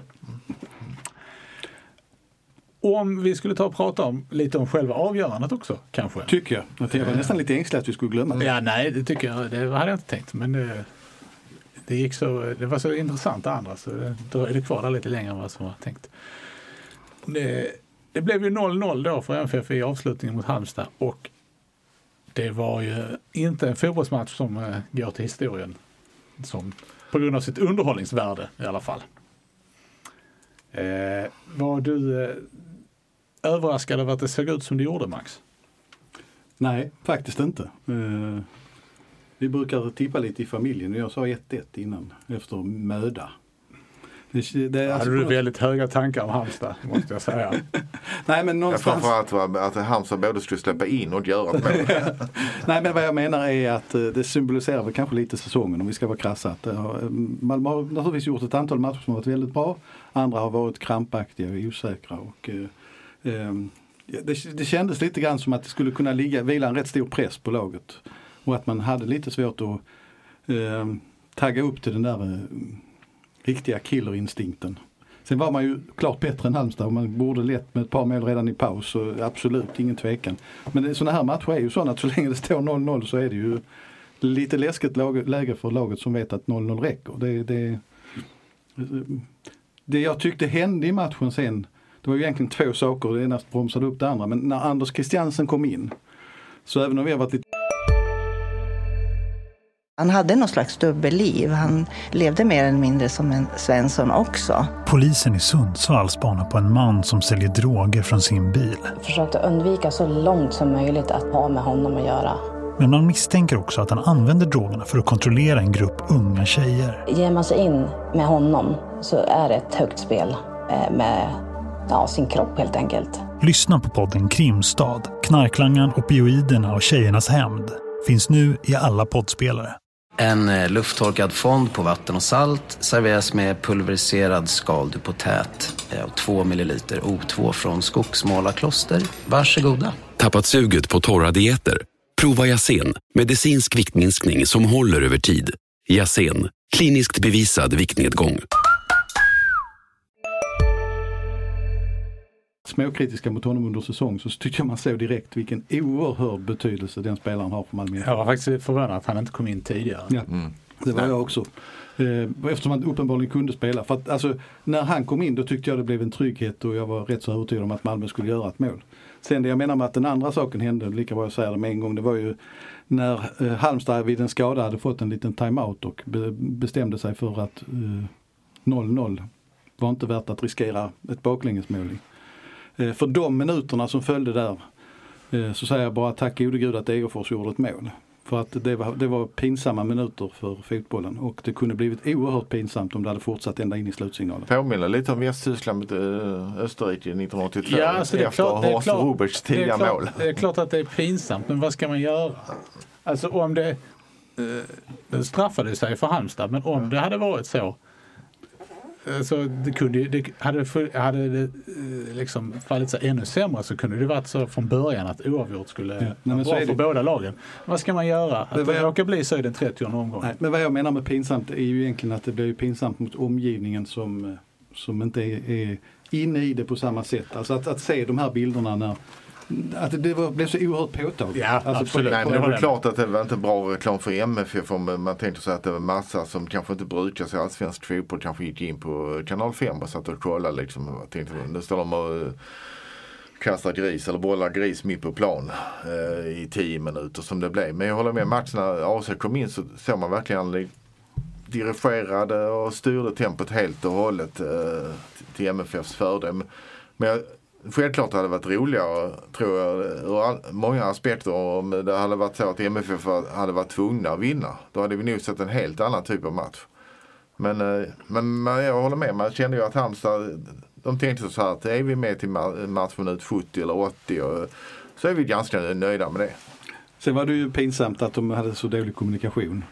Om vi skulle ta och prata om lite om själva avgörandet också, kanske. Tycker jag. Jag var nästan lite ängslig att vi skulle glömma det. Ja, nej, det tycker jag. Det hade jag inte tänkt. Men det, det gick så, det var så intressant det andra, så det dröjde kvar där lite längre än vad som var tänkt. Det, det blev ju noll noll då för M F F i avslutningen mot Halmstad, och det var ju inte en fotbollsmatch som uh, går till historien, som, på grund av sitt underhållningsvärde i alla fall. Eh, var du eh, överraskad över att det såg ut som det gjorde, Max? Nej, faktiskt inte. Eh, vi brukar tippa lite i familjen och jag sa ett ett innan, efter möda. Det, det är alltså hade du på... väldigt höga tankar om Halmstad, måste jag säga. Nej, men någonstans... Ja, framförallt att Halmstad både skulle släppa in och göra det. Nej, men vad jag menar är att det symboliserar väl kanske lite säsongen, om vi ska vara krassa. Att Malmö har naturligtvis gjort ett antal matcher som har varit väldigt bra. Andra har varit krampaktiga och osäkra. Och, eh, eh, det, det kändes lite grann som att det skulle kunna ligga, vila en rätt stor press på laget. Och att man hade lite svårt att eh, tagga upp till den där eh, riktiga killerinstinkten. Sen var man ju klart bättre än Halmstad och man borde lätt med ett par mål redan i paus, så absolut, ingen tvekan. Men sådana här matcher är ju sådana att så länge det står noll noll så är det ju lite läskigt läge för laget som vet att noll noll räcker. Det, det, det jag tyckte hände i matchen sen, det var ju egentligen två saker, det ena bromsade upp det andra, men när Anders Christiansen kom in, så även om vi har varit lite... Han hade någon slags dubbelliv. Han levde mer eller mindre som en Svensson också. Polisen i Sundsvall spanar på en man som säljer droger från sin bil. Försökte undvika så långt som möjligt att ha med honom att göra. Men man misstänker också att han använder drogerna för att kontrollera en grupp unga tjejer. Ger man sig in med honom så är det ett högt spel med ja, sin kropp helt enkelt. Lyssna på podden Krimstad, Knarklangan, opioiderna och tjejernas hämnd. Finns nu i alla poddspelare. En lufttorkad fond på vatten och salt serveras med pulveriserad skaldupotät och två milliliter O två från Skogsmålarkloster. Varsågoda. Tappat suget på torra dieter? Prova Yasen, medicinsk viktminskning som håller över tid. Yasen, kliniskt bevisad viktnedgång. Småkritiska mot honom under säsong, så tycker jag man såg direkt vilken oerhörd betydelse den spelaren har för Malmö. Jag var faktiskt förvånad att han inte kom in tidigare. Ja, mm. Det var jag också. Eftersom han uppenbarligen kunde spela. För att, alltså, när han kom in då tyckte jag det blev en trygghet och jag var rätt så övertygad om att Malmö skulle göra ett mål. Sen det jag menar med att den andra saken hände, lika bra jag säger det med en gång, det var ju när Halmstad vid en skada hade fått en liten timeout och bestämde sig för att noll noll var inte värt att riskera ett baklängesmål i. För de minuterna som följde där så säger jag bara tack gode gud att Degerfors gjorde ett mål. För att det var, det var pinsamma minuter för fotbollen och det kunde blivit oerhört pinsamt om det hade fortsatt ända in i slutsignalen. Påminner lite om Västtyskland mot Österrike nittonhundraåttiotvå ja, alltså det är efter klart, det är Horst klart, Rubiks tidiga det är klart, mål. Det är klart att det är pinsamt, men vad ska man göra? Alltså om det, eh, det straffade sig för Halmstad, men om det hade varit så så det kunde det hade hade det liksom fallit så ännu sämre, så kunde det varit så från början att oavgjort skulle ja, vara bra för det... båda lagen. Vad ska man göra? Att det råkar bli så i den trettionde omgången. Nej, men vad jag menar med pinsamt är ju egentligen att det blir ju pinsamt mot omgivningen som, som inte är, är inne i det på samma sätt. Alltså att, att se de här bilderna när att det var, blev så oerhört påtagligt. Ja, alltså absolut. Nej, men det var det. Klart att det var inte bra reklam för M F F. Man tänkte så att det var massa som kanske inte brukar sig allsvensk fotboll, kanske gick in på kanal fem och satt och kollade liksom. Jag tänkte, nu står de och kastar gris eller bollar gris mitt på plan eh, i tio minuter som det blev. Men jag håller med, matchen när A C kom in så såg man verkligen dirigerade och styrde tempot helt och hållet eh, till M F Fs fördel. Men jag självklart hade det varit roligare, tror jag, ur många aspekter om det hade varit så att M F F hade varit tvungna att vinna. Då hade vi nog sett en helt annan typ av match. Men, men jag håller med, man kände ju att Halmstad, de tänkte så här att är vi med till matchminut sjuttio eller åttio och så är vi ganska nöjda med det. Sen var det ju pinsamt att de hade så dålig kommunikation.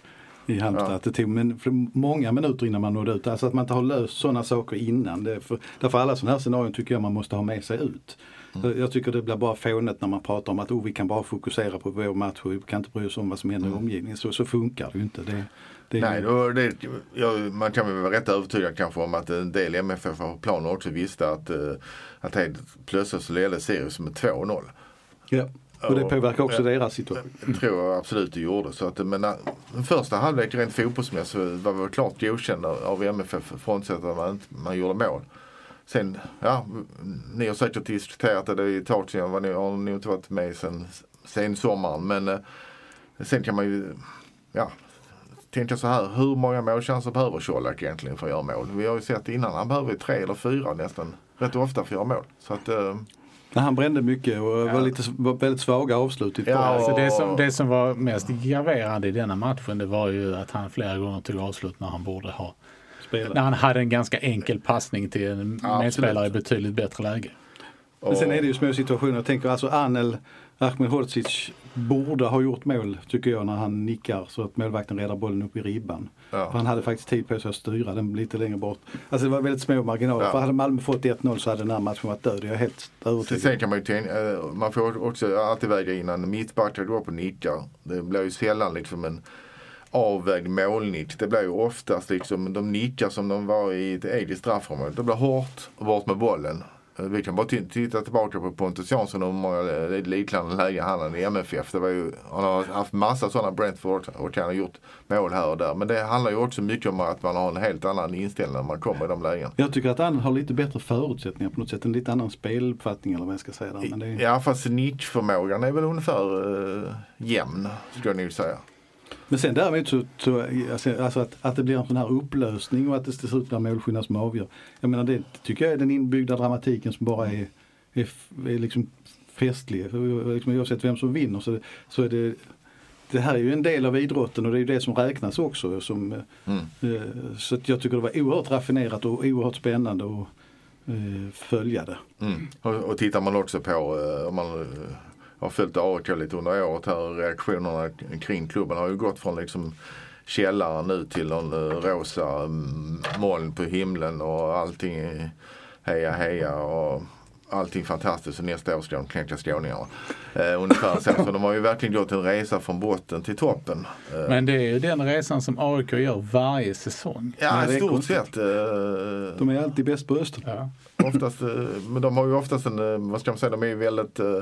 i Halmstad. Ja. Att det tog men för många minuter innan man nådde ut. Alltså att man inte har löst sådana saker innan. Det för, därför alla sådana här scenarion tycker jag man måste ha med sig ut. Mm. Jag tycker det blir bara fånet när man pratar om att oh, vi kan bara fokusera på vår match och vi kan inte bry oss om vad som händer mm. i omgivningen. Så, så funkar det ju inte. Det, det Nej, då, det, ja, man kan väl vara rätt övertygad kanske om att en del M F F-planer också visste att, att helt plötsligt så ledde Sirius med två noll. Ja. Och det påverkar också och, deras situation. Jag tror jag absolut det gjorde. Så att, men den första halvlek rent fotbollsmässigt var väl klart godkänd av M F F frånsett att man, man gjorde mål. Sen, ja, ni har säkert diskuterat det i ett tag sedan, vad ni har nog inte varit med sen, sen sommaren. Men eh, sen kan man ju, ja, tänka så här, hur många målchanser behöver Colak egentligen för att göra mål? Vi har ju sett innan, han behöver tre eller fyra nästan, rätt ofta för att göra mål. Så att... Eh, Nej, han brände mycket och ja. var, lite, var väldigt svaga avslut. Ja, alltså det, som, det som var mest graverande i denna matchen, det var ju att han flera gånger tog avslut när han borde ha spelat. När han hade en ganska enkel passning till en ja, medspelare i betydligt bättre läge. Men sen är det ju små situationer. Jag tänker alltså Anel Ahmedhodzic borde ha gjort mål tycker jag när han nickar så att målvakten räddar bollen upp i ribban. Ja. För han hade faktiskt tid på sig att styra den lite längre bort. Alltså det var väldigt små marginaler. Ja. För hade Malmö fått ett noll så hade den här matchen varit död. Jag är helt övertygad. Sen kan man ju tänka, man får också alltid väga innan mittbackar går på nickar. Det blir ju sällan liksom en avvägd målnick. Det blir ju oftast liksom de nickar som de var i ett eget straffområde. Det blir hårt och bort med bollen. Vi kan bara t- titta tillbaka på Pontus Jansson och många liknande lägen han hade i M F F. Det var ju, han har haft massa sådana Brentford och kan ha gjort mål här och där. Men det handlar ju också mycket om att man har en helt annan inställning när man kommer i de lägen. Jag tycker att han har lite bättre förutsättningar på något sätt. En lite annan speluppfattning eller vad jag ska säga. Där. Men det är... Ja, fast nickförmågan är väl ungefär uh, jämn, skulle jag nog säga. Men sen däremot så, så alltså att, att det blir en sån här upplösning och att det till slut blir målskillnad som avgör. Jag menar det tycker jag är den inbyggda dramatiken som bara är, är, är liksom festlig. Liksom, oavsett vem som vinner så, så är det, det här är ju en del av idrotten och det är ju det som räknas också. Som, mm. eh, så att jag tycker det var oerhört raffinerat och oerhört spännande att eh, följa det. Mm. Och, och tittar man också på eh, om man... Eh, har följt A I K lite under året här. Reaktionerna kring klubben har ju gått från liksom källaren nu till en rosa moln på himlen och allting heja heja och allting fantastiskt och nästa år ska de knäcka skåningarna. Eh, ungefär så. Så de har ju verkligen gått en resa från botten till toppen. Eh. Men det är ju den resan som A I K gör varje säsong. Ja, i stort sett. Eh, de är alltid bäst på Öster. Ja. Oftast, eh, men de har ju oftast en, vad ska man säga, de är ju väldigt eh,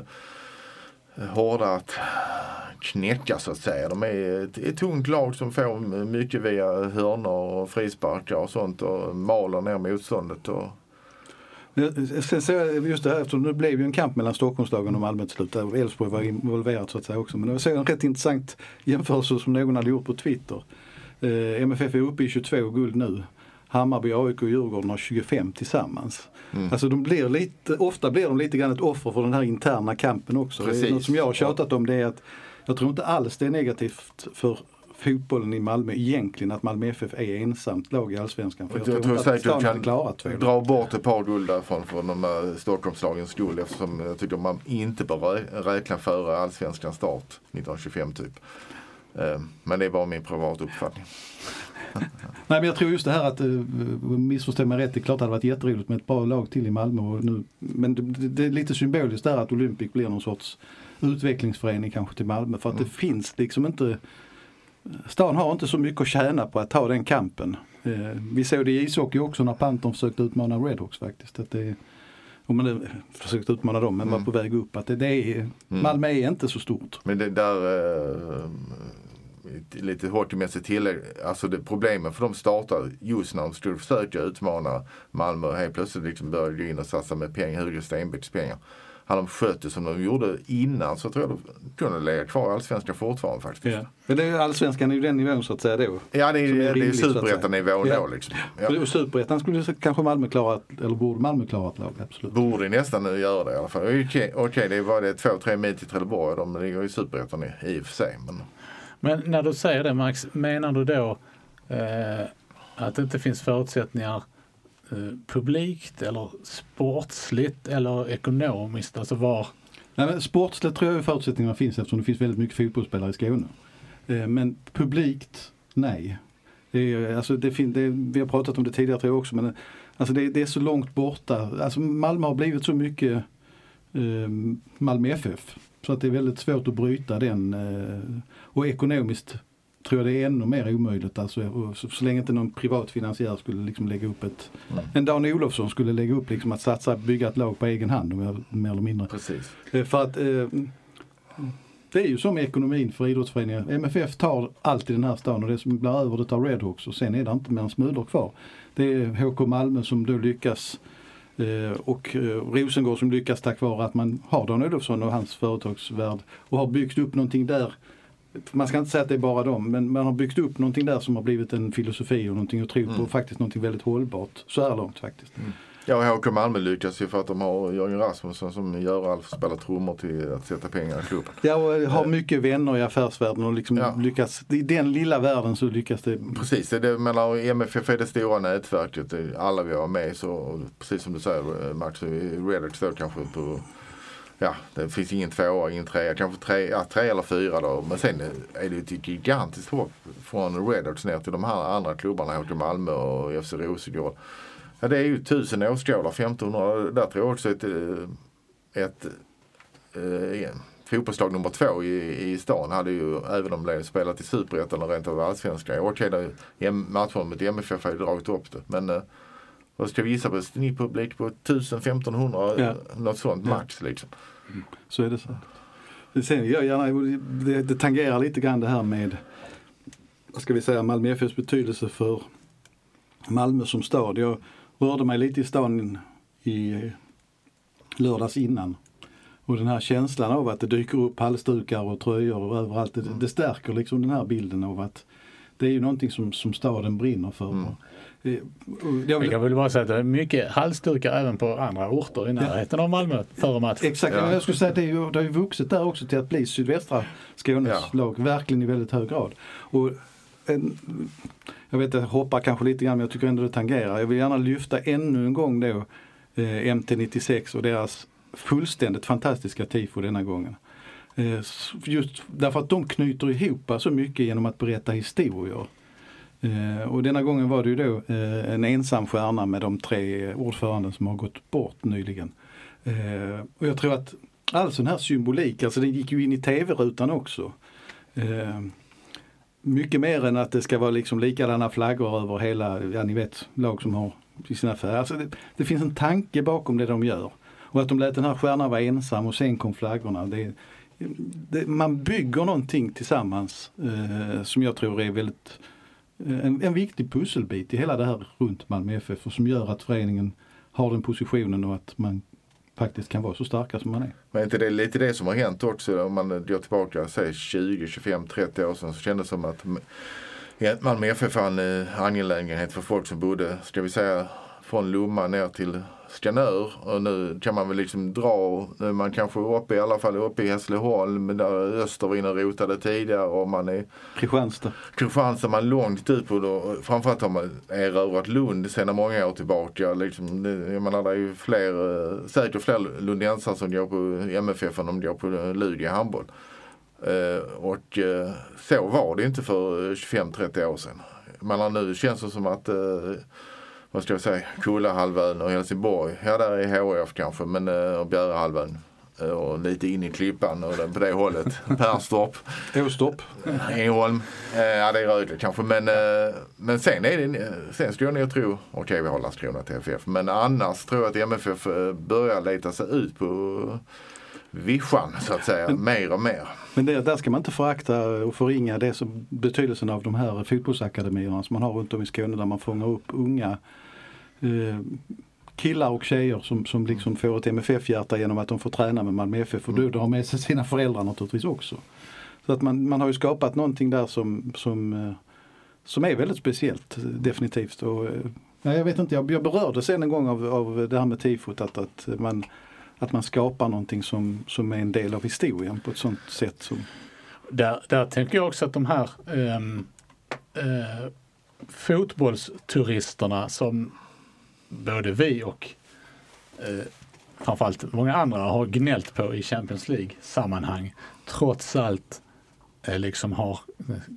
hårda att knäcka så att säga. De är ett, ett tungt lag som får mycket via hörnor och frisparkar och sånt och maler ner motståndet. Och... Sen så just det här, eftersom det blev ju en kamp mellan Stockholmslagen och Malmö till slut där Elfsborg var involverat så att säga också. Men det var så en rätt intressant jämförelse som någon hade gjort på Twitter. Eh, M F F är uppe i tjugotvå guld nu. Hammarby, A I K och Djurgården har tjugofem tillsammans. Mm. Alltså de blir lite, ofta blir de lite grann ett offer för den här interna kampen också. Det är något som jag har tjatat om det är att jag tror inte alls det är negativt för fotbollen i Malmö egentligen att Malmö F F är ensamt lag i Allsvenskan. För jag, jag tror, tror att stan hade klarat två. Dra bort ett par guld därifrån för de här Stockholmslagens skull eftersom jag tycker man inte bör räkna före Allsvenskans start nittonhundratjugofem typ. Men det är bara min privata uppfattning. Nej, men jag tror just det här att uh, missförstå mig rätt, det är klart att det hade varit jätteroligt med ett bra lag till i Malmö och nu, men det, det är lite symboliskt där att Olympic blir någon sorts utvecklingsförening kanske till Malmö för att mm. det finns liksom inte, stan har inte så mycket att tjäna på att ta den kampen. Uh, vi såg det i ishockey också när Panthern försökte utmana Redhawks faktiskt, att det om man försökte utmana dem men mm. var på väg upp, att det, det är, mm. Malmö är inte så stort. Men det där uh... lite hockeymässigt tillägg, alltså det problemet för de startar just när de skulle försöka utmana Malmö och helt plötsligt liksom började gå in och satsa med pengar, Hugo Stenbecks pengar. Hade de skött det som de gjorde innan så tror jag de kunde lägga kvar Allsvenskan fortfarande faktiskt. Ja. Men det är Allsvenskan är ju den nivån så att säga då. Ja, det är, är, är superettan-nivån ja. då liksom. Ja. Och superettan skulle kanske Malmö klara, eller borde Malmö klara ett lag, absolut. Borde nästan nu göra det i alla fall. Okej, okay, okay, det var det två, tre mil till Trelleborg, de ligger i superettan i, i och för sig, men... Men när du säger det, Max, menar du då eh, att det inte finns förutsättningar eh, publikt eller sportsligt eller ekonomiskt? Alltså var... Nej, men sportsligt tror jag förutsättningarna finns eftersom det finns väldigt mycket fotbollsspelare i Skåne. Eh, men publikt nej. Det är, alltså det fin- det, vi har pratat om det tidigare tror jag också, men alltså det, det är så långt borta. Alltså Malmö har blivit så mycket eh, Malmö F F så att det är väldigt svårt att bryta den. Eh, och ekonomiskt tror jag det är ännu mer omöjligt. Alltså, så, så länge inte någon privat finansiär skulle liksom lägga upp ett... Mm. En Dan Olofsson skulle lägga upp liksom att satsa, bygga ett lag på egen hand mer eller mindre. Precis. Eh, för att... Eh, det är ju som ekonomin för idrottsföreningar. M F F tar allt i den här stan och det som blir över det tar Redhawks och sen är det inte mer smulor kvar. Det är H K Malmö som då lyckas eh, och eh, Rosengård som lyckas tack vare att man har Dan Olofsson och hans företagsvärld och har byggt upp någonting där. Man ska inte säga att det är bara dem, men man har byggt upp någonting där som har blivit en filosofi och någonting att tro på mm. och faktiskt någonting väldigt hållbart. Så här långt faktiskt. Mm. Ja, H K Malmö lyckas ju för att de har Jörgen Rasmussen som gör allt för att spela trummor till att sätta pengar i klubben. Ja, och har mycket vänner i affärsvärlden och liksom ja. lyckas, i den lilla världen så lyckas det. Precis, det är, mellan M F F är det stora nätverket, alla vi har med så, precis som du säger Max, Redhawks står kanske på, ja, det finns ingen tvåa, ingen trea, kanske tre, ja, tre eller fyra då, men sen är det ett gigantiskt hopp från Redhawks ner till de här andra klubbarna, H K Malmö och F C Rosengård. Ja, det är ju tusen åskådare, femtonhundra. Där tror jag också ett, ett, ett fotbollslag nummer två i, i stan hade ju, även om de spelat i Superettan och rent av allsvenska. Jag orkade matchen med M F F hade dragit upp det. Men eh, vad ska vi gissa på? Snittpublik på tusen femtonhundra, ja. Något sånt max ja. liksom. Mm. Så är det så. Sen, jag gärna, det, det tangerar lite grann det här med, vad ska vi säga, Malmö F F:s betydelse för Malmö som stad. Jag rörde mig lite i stan i lördags innan. Och den här känslan av att det dyker upp halsdukar och tröjor och överallt. Det, det stärker liksom den här bilden av att det är ju någonting som, som staden brinner för. Mm. Jag kan väl bara säga att det är mycket halsdukar även på andra orter i närheten ja. av Malmö före match. Exakt, ja. Jag skulle säga att det är ju, det är ju vuxit där också till att bli sydvästra Skånes ja. lag. Verkligen i väldigt hög grad. Och en, jag vet jag hoppar kanske lite grann men jag tycker ändå det tangerar. Jag vill gärna lyfta ännu en gång då eh, M T nittiosex och deras fullständigt fantastiska tifo denna gången. Eh, just därför att de knyter ihop så mycket genom att berätta historier. Eh, och denna gången var det ju då eh, en ensam stjärna med de tre ordföranden som har gått bort nyligen. Eh, och jag tror att all sån här symbolik, alltså det gick ju in i tv-rutan också. Eh, Mycket mer än att det ska vara liksom likadana flaggor över hela, ja ni vet, lag som har i sina affärer. Alltså det, det finns en tanke bakom det de gör. Och att de lät den här stjärnan vara ensam och sen kom flaggorna. Det, det, man bygger någonting tillsammans eh, som jag tror är väldigt en, en viktig pusselbit i hela det här runt Malmö F F och som gör att föreningen har den positionen och att man faktiskt kan vara så starka som man är. Men inte det är lite det som har hänt också om man går tillbaka säg tjugo, tjugofem, trettio år sedan så kändes det som att Malmö F F var en angelägenhet för folk som bodde, ska vi säga, från Lomma ner till Skanör och nu kan man väl liksom dra, nu är man kanske uppe i alla fall uppe i Hässleholm men där Östervin och rotade tidigare och man är Kristianstad. Kristianstad man långt ut på då, framförallt har man erövrat Lund sedan många år tillbaka liksom, det, jag menar det är ju fler, säkert fler lundensare som går på M F F än de går på Lugi handboll. Uh, och uh, så var det inte för tjugofem trettio år sedan. Men nu känns det som att uh, vad ska jag säga, Kullahalvön och Helsingborg, ja där är H F kanske, men uh, och Bjärehalvön uh, och lite in i Klippan och på det hållet, Perstorp, Åstorp, Ängelholm, uh, ja det är Rögle kanske, men, uh, men sen är det, sen skulle jag tro, okej okay, vi har Landskrona till F F, men annars tror jag att M F F börjar leta sig ut på vischan så att säga, men, mer och mer. Men det, där ska man inte förakta och förringa det som betydelsen av de här fotbollsakademierna som man har runt om i Skåne där man fångar upp unga eh, killar och tjejer som, som liksom får ett M F F-hjärta genom att de får träna med Malmö F F och mm. då har med sig sina föräldrar naturligtvis också. Så att man, man har ju skapat någonting där som, som, eh, som är väldigt speciellt definitivt. Och, eh, jag vet inte, jag, jag berörde sen en gång av, av det här med tifot att, att man Att man skapar någonting som, som är en del av historien på ett sånt sätt. Som... Där, där tänker jag också att de här ähm, äh, fotbollsturisterna som både vi och äh, framförallt många andra har gnällt på i Champions League-sammanhang trots allt äh, liksom har äh,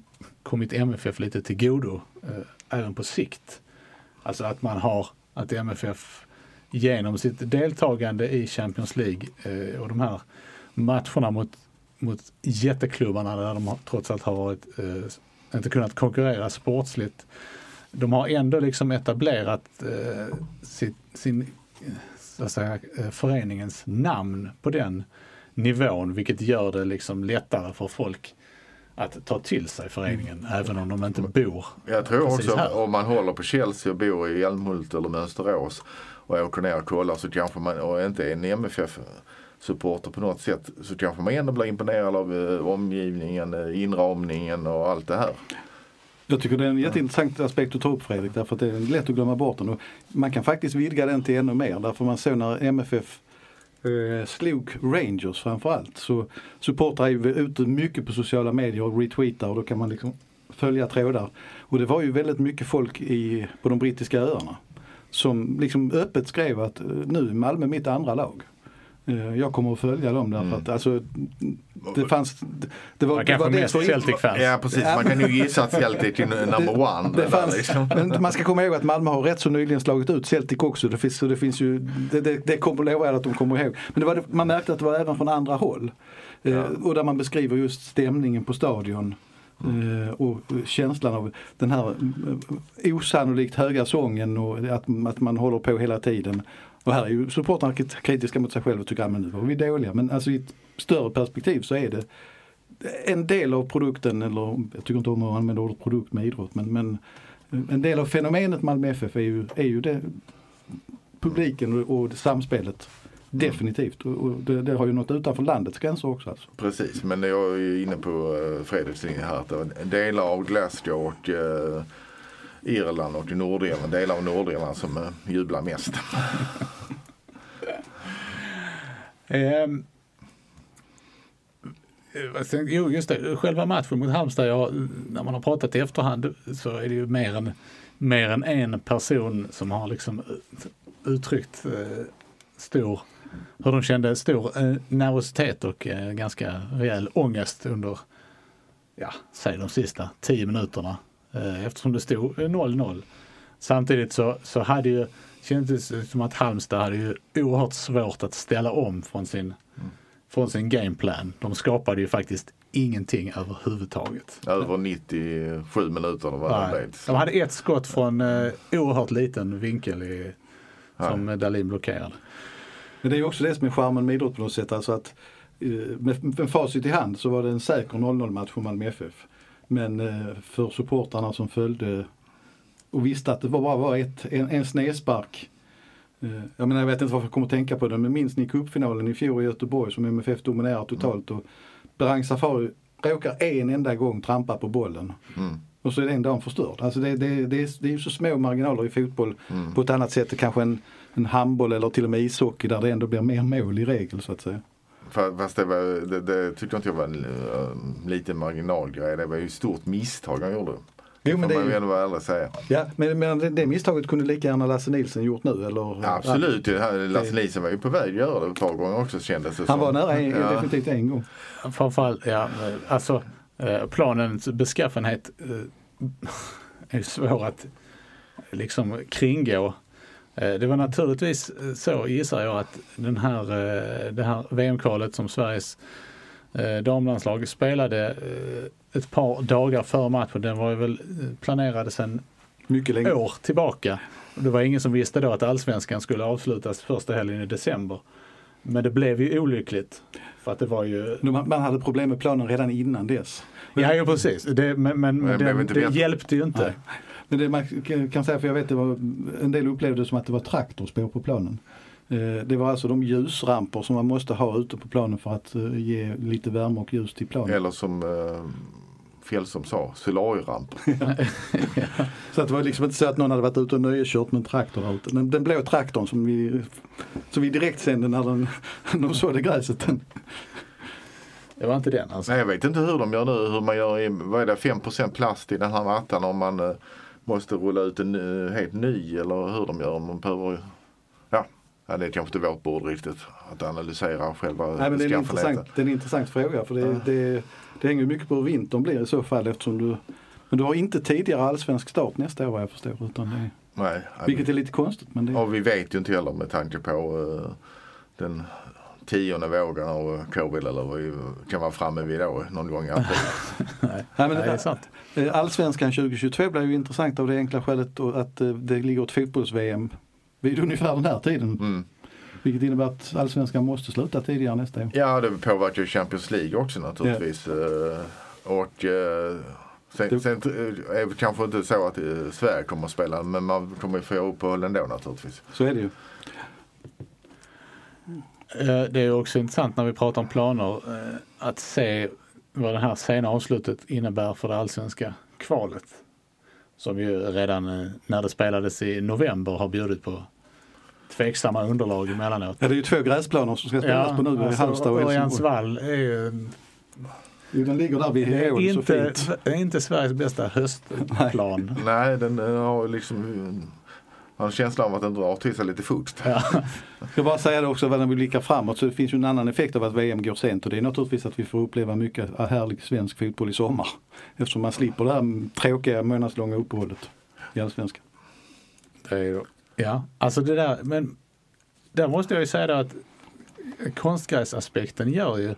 kommit M F F lite till godo eh, även på sikt. Alltså att man har, att M F F genom sitt deltagande i Champions League eh, och de här matcherna mot, mot jätteklubbarna där de har, trots allt har varit, eh, inte kunnat konkurrera sportsligt. De har ändå liksom etablerat eh, sitt, sin så att säga, föreningens namn på den nivån, vilket gör det liksom lättare för folk att ta till sig föreningen, mm. även om de inte bor. Jag tror också här. Om man håller på Chelsea och bor i Älmhult eller Mönsterås och åker ner och kollar, så kanske man, och inte är en M F F-supporter på något sätt, så kanske man ändå blir imponerad av eh, omgivningen, inramningen och allt det här. Jag tycker det är en jätteintressant aspekt att ta upp, Fredrik, därför att det är lätt att glömma bort den. Och man kan faktiskt vidga den till ännu mer, därför man såg när M F F eh, slog Rangers framförallt, så supportrar är ju ute mycket på sociala medier och retweetar, och då kan man liksom följa trådar. Och det var ju väldigt mycket folk i, på de brittiska öarna som liksom öppet skrev att nu är Malmö mitt andra lag. Jag kommer att följa dem därför mm. att alltså, det fanns det var, man det var mest Celtic-fans. Ja, precis. Man kan ju gissa att Celtic är number one. Det, det fanns, liksom. Men man ska komma ihåg att Malmö har rätt så nyligen slagit ut Celtic också. Det finns, så det finns ju, det, det, det kommer lova att de kommer ihåg. Men det var, man märkte att det var även från andra håll. Ja. Eh, och där man beskriver just stämningen på stadion. Mm. Och känslan av den här osannolikt höga sången och att, att man håller på hela tiden. Och här är ju supportrarna kritiska mot sig själva och tycker att nu var vi dåliga. Men alltså i ett större perspektiv så är det en del av produkten, eller jag tycker inte om att använda ordet produkt med idrott, men, men en del av fenomenet Malmö F F är ju, är ju det, publiken och, och det samspelet. Definitivt. Och det, det har ju något utanför landets gränser också. Alltså. Precis, men jag är ju inne på Fredriks linje här. Att delar av Glasgow och uh, Irland och Nordirland, delar av Nordirland som uh, jublar mest. um, jo, just det. Själva matchen mot Halmstad, ja, när man har pratat i efterhand så är det ju mer än, mer än en person som har liksom uttryckt uh, stor hur de kände stor eh, nervositet och eh, ganska rejäl ångest under ja, säg de sista tio minuterna eh, eftersom det stod noll noll. Samtidigt så, så hade ju kändes det som att Halmstad hade ju oerhört svårt att ställa om från sin, mm. från sin gameplan. De skapade ju faktiskt ingenting överhuvudtaget. Över nittiosju minuter var det. De hade ett skott från eh, oerhört liten vinkel i, som ja. Dahlin blockerade. Men det är ju också det som är charmen med idrott på något sätt. Alltså att med, med facit i hand så var det en säker noll noll match för Malmö F F. Men för supportarna som följde och visste att det var bara var ett, en, en snedspark. Jag menar, jag vet inte varför jag kommer att tänka på det, men minns ni cupfinalen i fjol i Göteborg som M F F dominerar totalt och Berang Safari råkar en enda gång trampa på bollen. Mm. Och så är den dagen förstörd. Alltså det, det, det, är, det är ju så små marginaler i fotboll mm. på ett annat sätt än kanske en, en handboll eller till och med ishockey där det ändå blir mer mål i regel så att säga. Fast det, var, det, det tyckte inte jag var en uh, liten marginalgrej. Det var ju ett stort misstag han gjorde. Jo, men det man ju ändå vara säga. Ja, men, men det, det misstaget kunde lika gärna Lasse Nilsson gjort nu eller? Ja, absolut. Ja, Lasse Nilsson var ju på väg att göra det ett par gånger också kändes det Han som. var nära en, ja. definitivt en gång. Framförallt, ja, alltså planens beskaffenhet är svår att liksom kringgå. Det var naturligtvis så, gissar jag, att den här, det här V M-kvalet som Sveriges damlandslag spelade ett par dagar före matchen, den var ju väl planerad sedan mycket länge. År tillbaka. Det var ingen som visste då att allsvenskan skulle avslutas första helgen i december. Men det blev ju olyckligt. För att det var ju... Man, man hade problem med planen redan innan dess. Men, ja, ja, precis. Det, men men, men det, det, det hjälpte ju inte. Nej. Men det man kan säga, för jag vet det var, en del upplevde det som att det var traktorspår på planen. Det var alltså de ljusramper som man måste ha ute på planen för att ge lite värme och ljus till planen. Eller som uh, Fjällström sa, solarieramper. Ja. Så att det var liksom inte så att någon hade varit ute och nöjeskört med en traktor där ute. Den, den blå traktorn som vi, som vi direkt sände när den, de sådde gräset. Den. Det var inte den alltså. Nej, jag vet inte hur de gör nu, hur man gör i, vad är det, fem procent plast i den här mattan om man uh, måste rulla ut en uh, helt ny eller hur de gör om man behöver, ja. Ja, det är kanske inte vårt bord riktigt att analysera själva. Nej, men det är en intressant, det är en intressant fråga för det, ja. det, det hänger mycket på hur vintern blir i så fall eftersom du Men du har inte tidigare allsvensk start nästa år vad jag förstår. Utan det, nej, vilket är lite konstigt. Men det... Och vi vet ju inte heller med tanke på uh, den tionde vågen av covid eller vad vi kan vara framme vid då någon gång i april. nej, nej, men det är sant. Allsvenskan tjugo tjugotvå blir ju intressant av det enkla skälet att det ligger ett fotbolls-V M vid ungefär den här tiden. Mm. Vilket innebär att allsvenskan måste sluta tidigare nästa år. Ja, det påverkar ju Champions League också naturligtvis. Ja. Och sen, det... sen är det kanske inte så att Sverige kommer att spela, men man kommer att få uppehåll ändå naturligtvis. Så är det ju. Det är också intressant när vi pratar om planer att se vad det här sena avslutet innebär för det allsvenska kvalet. Som ju redan när det spelades i november har bjudit på tveksamma underlag emellanåt. Ja, det är ju två gräsplaner som ska spelas ja, på nu i alltså, Halmstad och Örjansvall är ju... Jo, den ligger där vid Heol så fint. Det är inte Sveriges bästa höstplan. Nej, Nej den har liksom... har en känsla av att den drar till sig lite fukt. Ja. Jag ska bara säga det också, när vi blickar framåt så det finns ju en annan effekt av att V M går sent och det är naturligtvis att vi får uppleva mycket härlig svensk fotboll i sommar. Eftersom man slipper det här tråkiga månadslånga uppehållet i allsvenskan. Det är ju, ja, alltså det där, men där måste jag ju säga då att konstgräsaspekten gör ju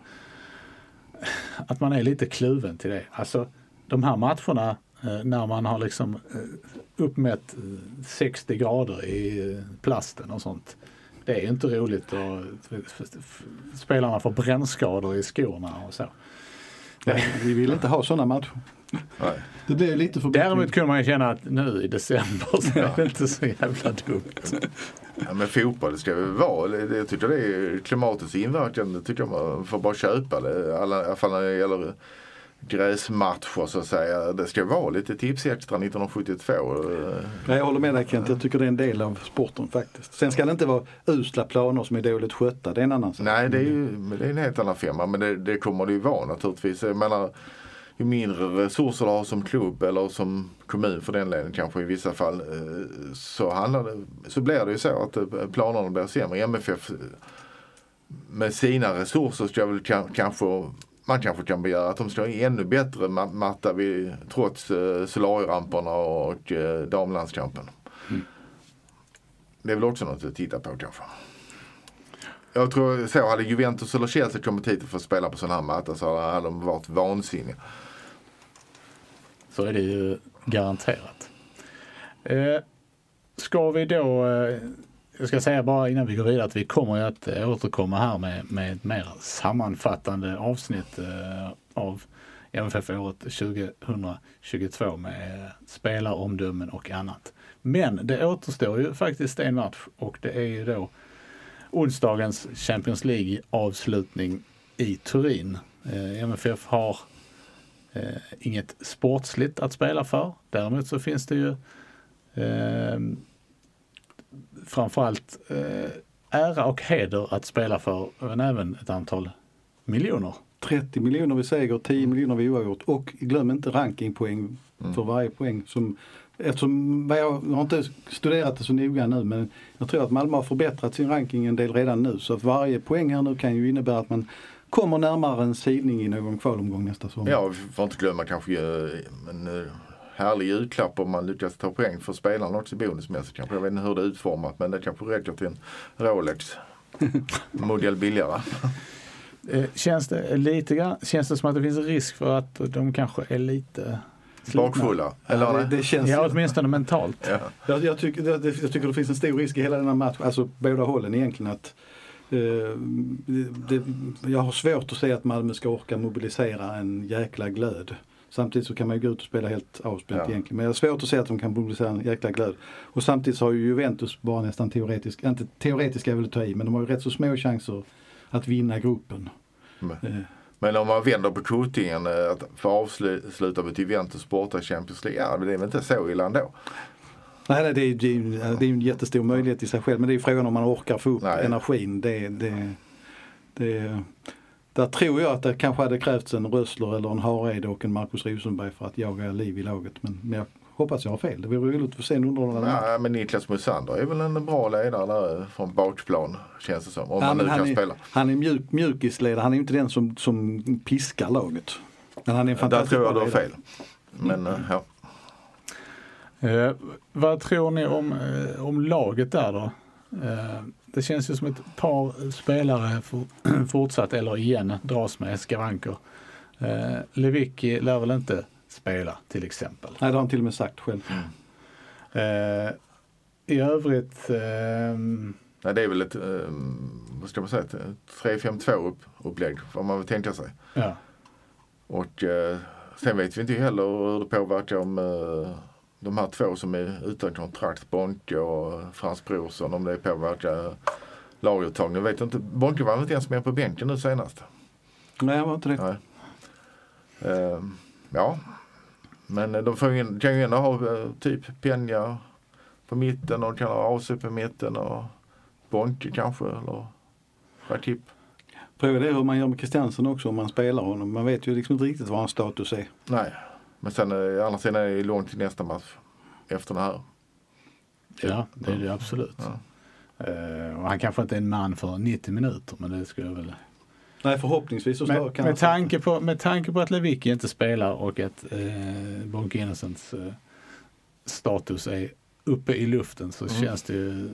att man är lite kluven till det. Alltså de här matcherna när man har liksom uppmätt sextio grader i plasten och sånt. Det är ju inte roligt och spelarna får brännskador i skorna och så. Nej, vi vill inte ha sådana matcher. Nej. Det blir lite för Däremot kunde man ju känna att nu i december så är det inte så jävla dumt. Ja, men fotboll det ska väl vara. Jag tycker det är klimatets inverkan. Det tycker jag man får bara köpa det. I alla fall när det gäller gräsmatcher så att säga. Det ska vara lite tips extra nittonhundrasjuttiotvå. Ja, jag håller med dig Kent. Jag tycker det är en del av sporten faktiskt. Sen ska det inte vara usla planer som är dåligt skötta. Det är en annan sak. Nej, det är ju det är en helt annan firma. Men det, det kommer det ju vara naturligtvis. Jag menar, ju mindre resurser du har som klubb eller som kommun för den delen kanske i vissa fall så, handlar det, så blir det ju så att planerna blir sämre. M F F med sina resurser ska väl kanske man kanske kan begära att de ska ha ännu bättre matta vid, trots uh, solarieramporna och uh, damlandskampen. Mm. Det är väl också något att titta på kanske. Jag tror så hade Juventus eller Chelsea kommit hit för att spela på sån här matta så hade de varit vansinniga. Så är det ju garanterat. Eh, ska vi då... Eh, jag ska säga bara innan vi går vidare att vi kommer att återkomma här med, med ett mer sammanfattande avsnitt eh, av M F F-året tjugohundratjugotvå med spelaromdömen och annat. Men det återstår ju faktiskt en match och det är ju då onsdagens Champions League-avslutning i Turin. Eh, M F F har eh, inget sportsligt att spela för. Däremot så finns det ju eh, framförallt eh, ära och heder att spela för, men även ett antal miljoner. trettio miljoner vid seger, tio miljoner vid oavgjort och glöm inte rankingpoäng mm. för varje poäng. Som, eftersom, jag har inte studerat det så noga nu, men jag tror att Malmö har förbättrat sin ranking en del redan nu. Så att varje poäng här nu kan ju innebära att man kommer närmare en sidning i någon kvalomgång nästa sommar. Ja, vi får inte glömma kanske en härlig utklapp om man lyckas ta poäng för spelarna också bonusmässigt. Kanske. Jag vet inte hur det är utformat, men det kanske räcker till en Rolex modell billigare. Känns det lite grann, känns det som att det finns risk för att de kanske är lite bakfulla? Eller ja, det, det känns ja, åtminstone mentalt. Ja. Jag, jag, tycker, jag, jag tycker det finns en stor risk i hela den här matchen, alltså båda hållen egentligen att eh, det, jag har svårt att se att Malmö ska orka mobilisera en jäkla glöd. Samtidigt så kan man ju gå ut och spela helt avspänt ja. egentligen. Men jag har svårt att se att de kan mobilisera en jäkla glöd. Och samtidigt så har ju Juventus bara nästan teoretisk, inte teoretiska jag vill ta i, men de har ju rätt så små chanser att vinna gruppen. Men, eh. men om man vänder på kvotingen att få avsluta med Juventus borta i Champions League, ja, det är väl inte så illa ändå. Nej, nej det, är, det, är, det är en jättestor möjlighet i sig själv, men det är frågan om man orkar få upp nej. energin. Det, det, det, där tror jag att det kanske hade krävts en Rössler eller en Hareide och en Marcus Rosenberg för att jaga liv i laget. Men, men jag hoppas jag har fel. Det vore roligt att få se en underhållande match. Ja, men Niklas Moisander är väl en bra ledare där från bakplan, känns det som. Om ja, man nu han kan är, spela. Han är mjuk, mjukisledare. Han är inte den som, som piskar laget. Men han är en fantastisk där tror jag du har fel. Men mm. ja. Eh, vad tror ni om, eh, om laget där då? Eh, det känns ju som ett par spelare for, fortsatt eller igen dras med skavanker. Eh, Lewicki lär väl inte spela till exempel. Nej, det har han till och med sagt själv. Mm. Eh, I övrigt... Eh, Nej, det är väl ett, eh, vad ska man säga, ett tre fem två upp, upplägg, vad man vill tänka sig. Ja. Och eh, sen vet vi inte heller hur det påverkar om eh, de här två som är utan kontrakt, Bonke och Frans Brorsson, om det påverkar laguttagningen. Jag vet inte, Bonke var inte ens med på bänken nu senast. Nej, han var inte det. Nej. Eh, ja, men de får ju, kan ju ändå ha eh, typ Penja på mitten och kan ha A C på mitten och Bonke kanske, eller Rakip. Pröva det hur man gör med Christiansen också om man spelar honom. Man vet ju liksom inte riktigt vad hans status är. Nej, men sen annars är det långt till nästa match efter det här. Ja, det är det absolut. Ja. Uh, och han kanske inte är en man för nittio minuter, men det skulle jag väl... Nej, förhoppningsvis så med, kan med, tanke på, med tanke på att Lewicki inte spelar och att uh, Bonke Innocents uh, status är uppe i luften, så mm. känns det ju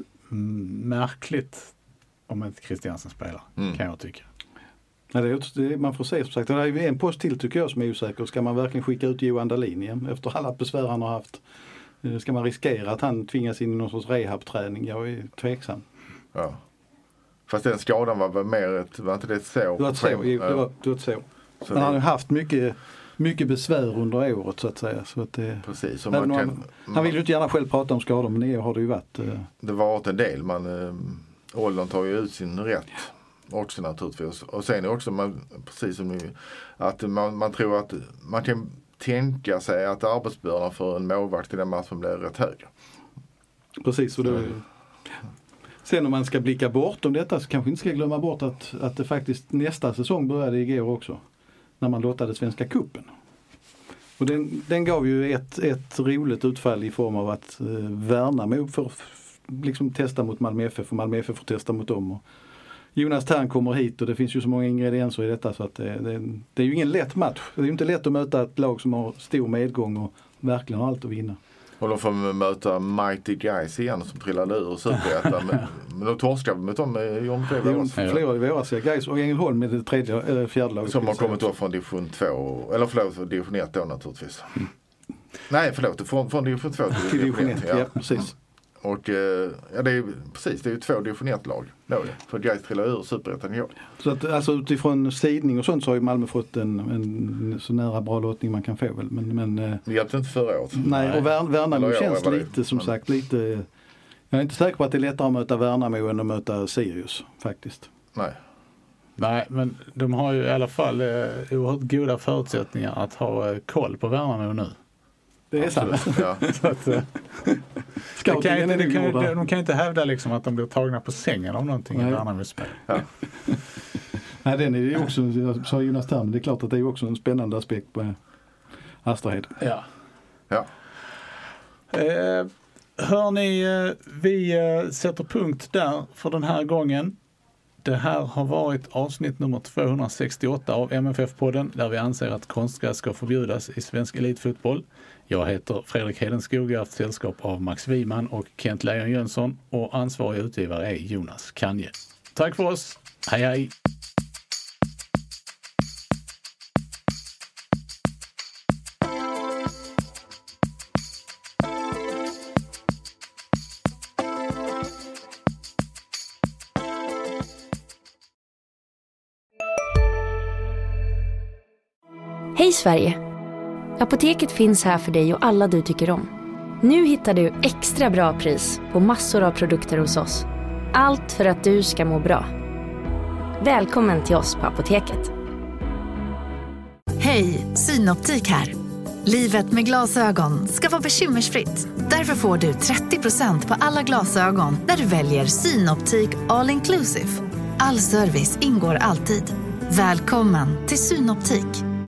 märkligt om inte Christiansen spelar, mm. kan jag tycka. Ja, det är, det, man får se som sagt. Det är ju en post till tycker jag som är osäker. Ska man verkligen skicka ut Johan Dahlin igen efter alla besvär han har haft? Ska man riskera att han tvingas in i någon sorts rehabträning? Jag är tveksam. Ja. Fast den skadan var väl mer ett, var inte det ett sår? Det var ett sår, det var, det var ett sår. Men han har haft mycket, mycket besvär under året så att säga. Så att det, precis. Man kan, han, han vill ju inte gärna själv prata om skador, men det har det ju varit. Det var åt en del. Man, äh, åldern tar ju ut sin rätt. Också naturligtvis. Och sen är också man, precis som nu, att man, man tror att man kan tänka sig att arbetsbördan för en målvakt i den matchen blir rätt hög. Precis. Och då, sen om man ska blicka bort om detta så kanske inte ska glömma bort att, att det faktiskt nästa säsong började igår också. När man lottade Svenska cupen. Och den, den gav ju ett, ett roligt utfall i form av att eh, Värnamo för liksom testa mot Malmö F F och Malmö F F får testa mot dem. Och Jonas Tern kommer hit och det finns ju så många ingredienser i detta så att det, det, det är ju ingen lätt match. Det är ju inte lätt att möta ett lag som har stor medgång och verkligen har allt att vinna. Och de får möta Mighty Guys igen som trillade ur Superettan. men, men de torskade mot dem i om flera år. Flera i våras, ja. Guys och Ängelholm är det tredje, eller fjärde laget. Som har kommit då från division två, eller förlåt, division ett då naturligtvis. Mm. Nej, förlåt, från, från division två till, till division ett. Ja, ja precis. Och ja, det är precis, det är ju två division ett-lag. För Guys trillar ur Superettan i år. Så att alltså utifrån sidning och sånt så har ju Malmö fått en, en så nära bra lottning man kan få väl. Men, men, det hjälpte inte förra året. Nej, och Värn, Värnamo känns lite som men. sagt lite... Jag är inte säker på att det är lättare att möta Värnamo än att möta Sirius faktiskt. Nej. Nej, men de har ju i alla fall eh, oerhört goda förutsättningar att ha eh, koll på Värnamo nu. Det är sant. Ja. Så att, eh, de, kan inte, de, kan, de, de kan inte hävda liksom att de blir tagna på sängen av någonting i Värnamo spel. Ja. Nej, den är ju också, jag sa Jonas Tern, det är klart att det är också en spännande aspekt på Astrahed. Ja. Ja. Eh, hörni, vi sätter punkt där för den här gången. Det här har varit avsnitt nummer tvåhundrasextioåtta av M F F-podden där vi anser att konstgräs ska förbjudas i svensk elitfotboll. Jag heter Fredrik Hedenskog, jag har haft sällskap av Max Wiman och Kent Lejon Jönsson och ansvarig utgivare är Jonas Kanje. Tack för oss, hej hej! Hej Sverige! Apoteket finns här för dig och alla du tycker om. Nu hittar du extra bra pris på massor av produkter hos oss. Allt för att du ska må bra. Välkommen till oss på Apoteket. Hej, Synoptik här. Livet med glasögon ska vara bekymmersfritt. Därför får du trettio procent på alla glasögon när du väljer Synoptik All Inclusive. All service ingår alltid. Välkommen till Synoptik.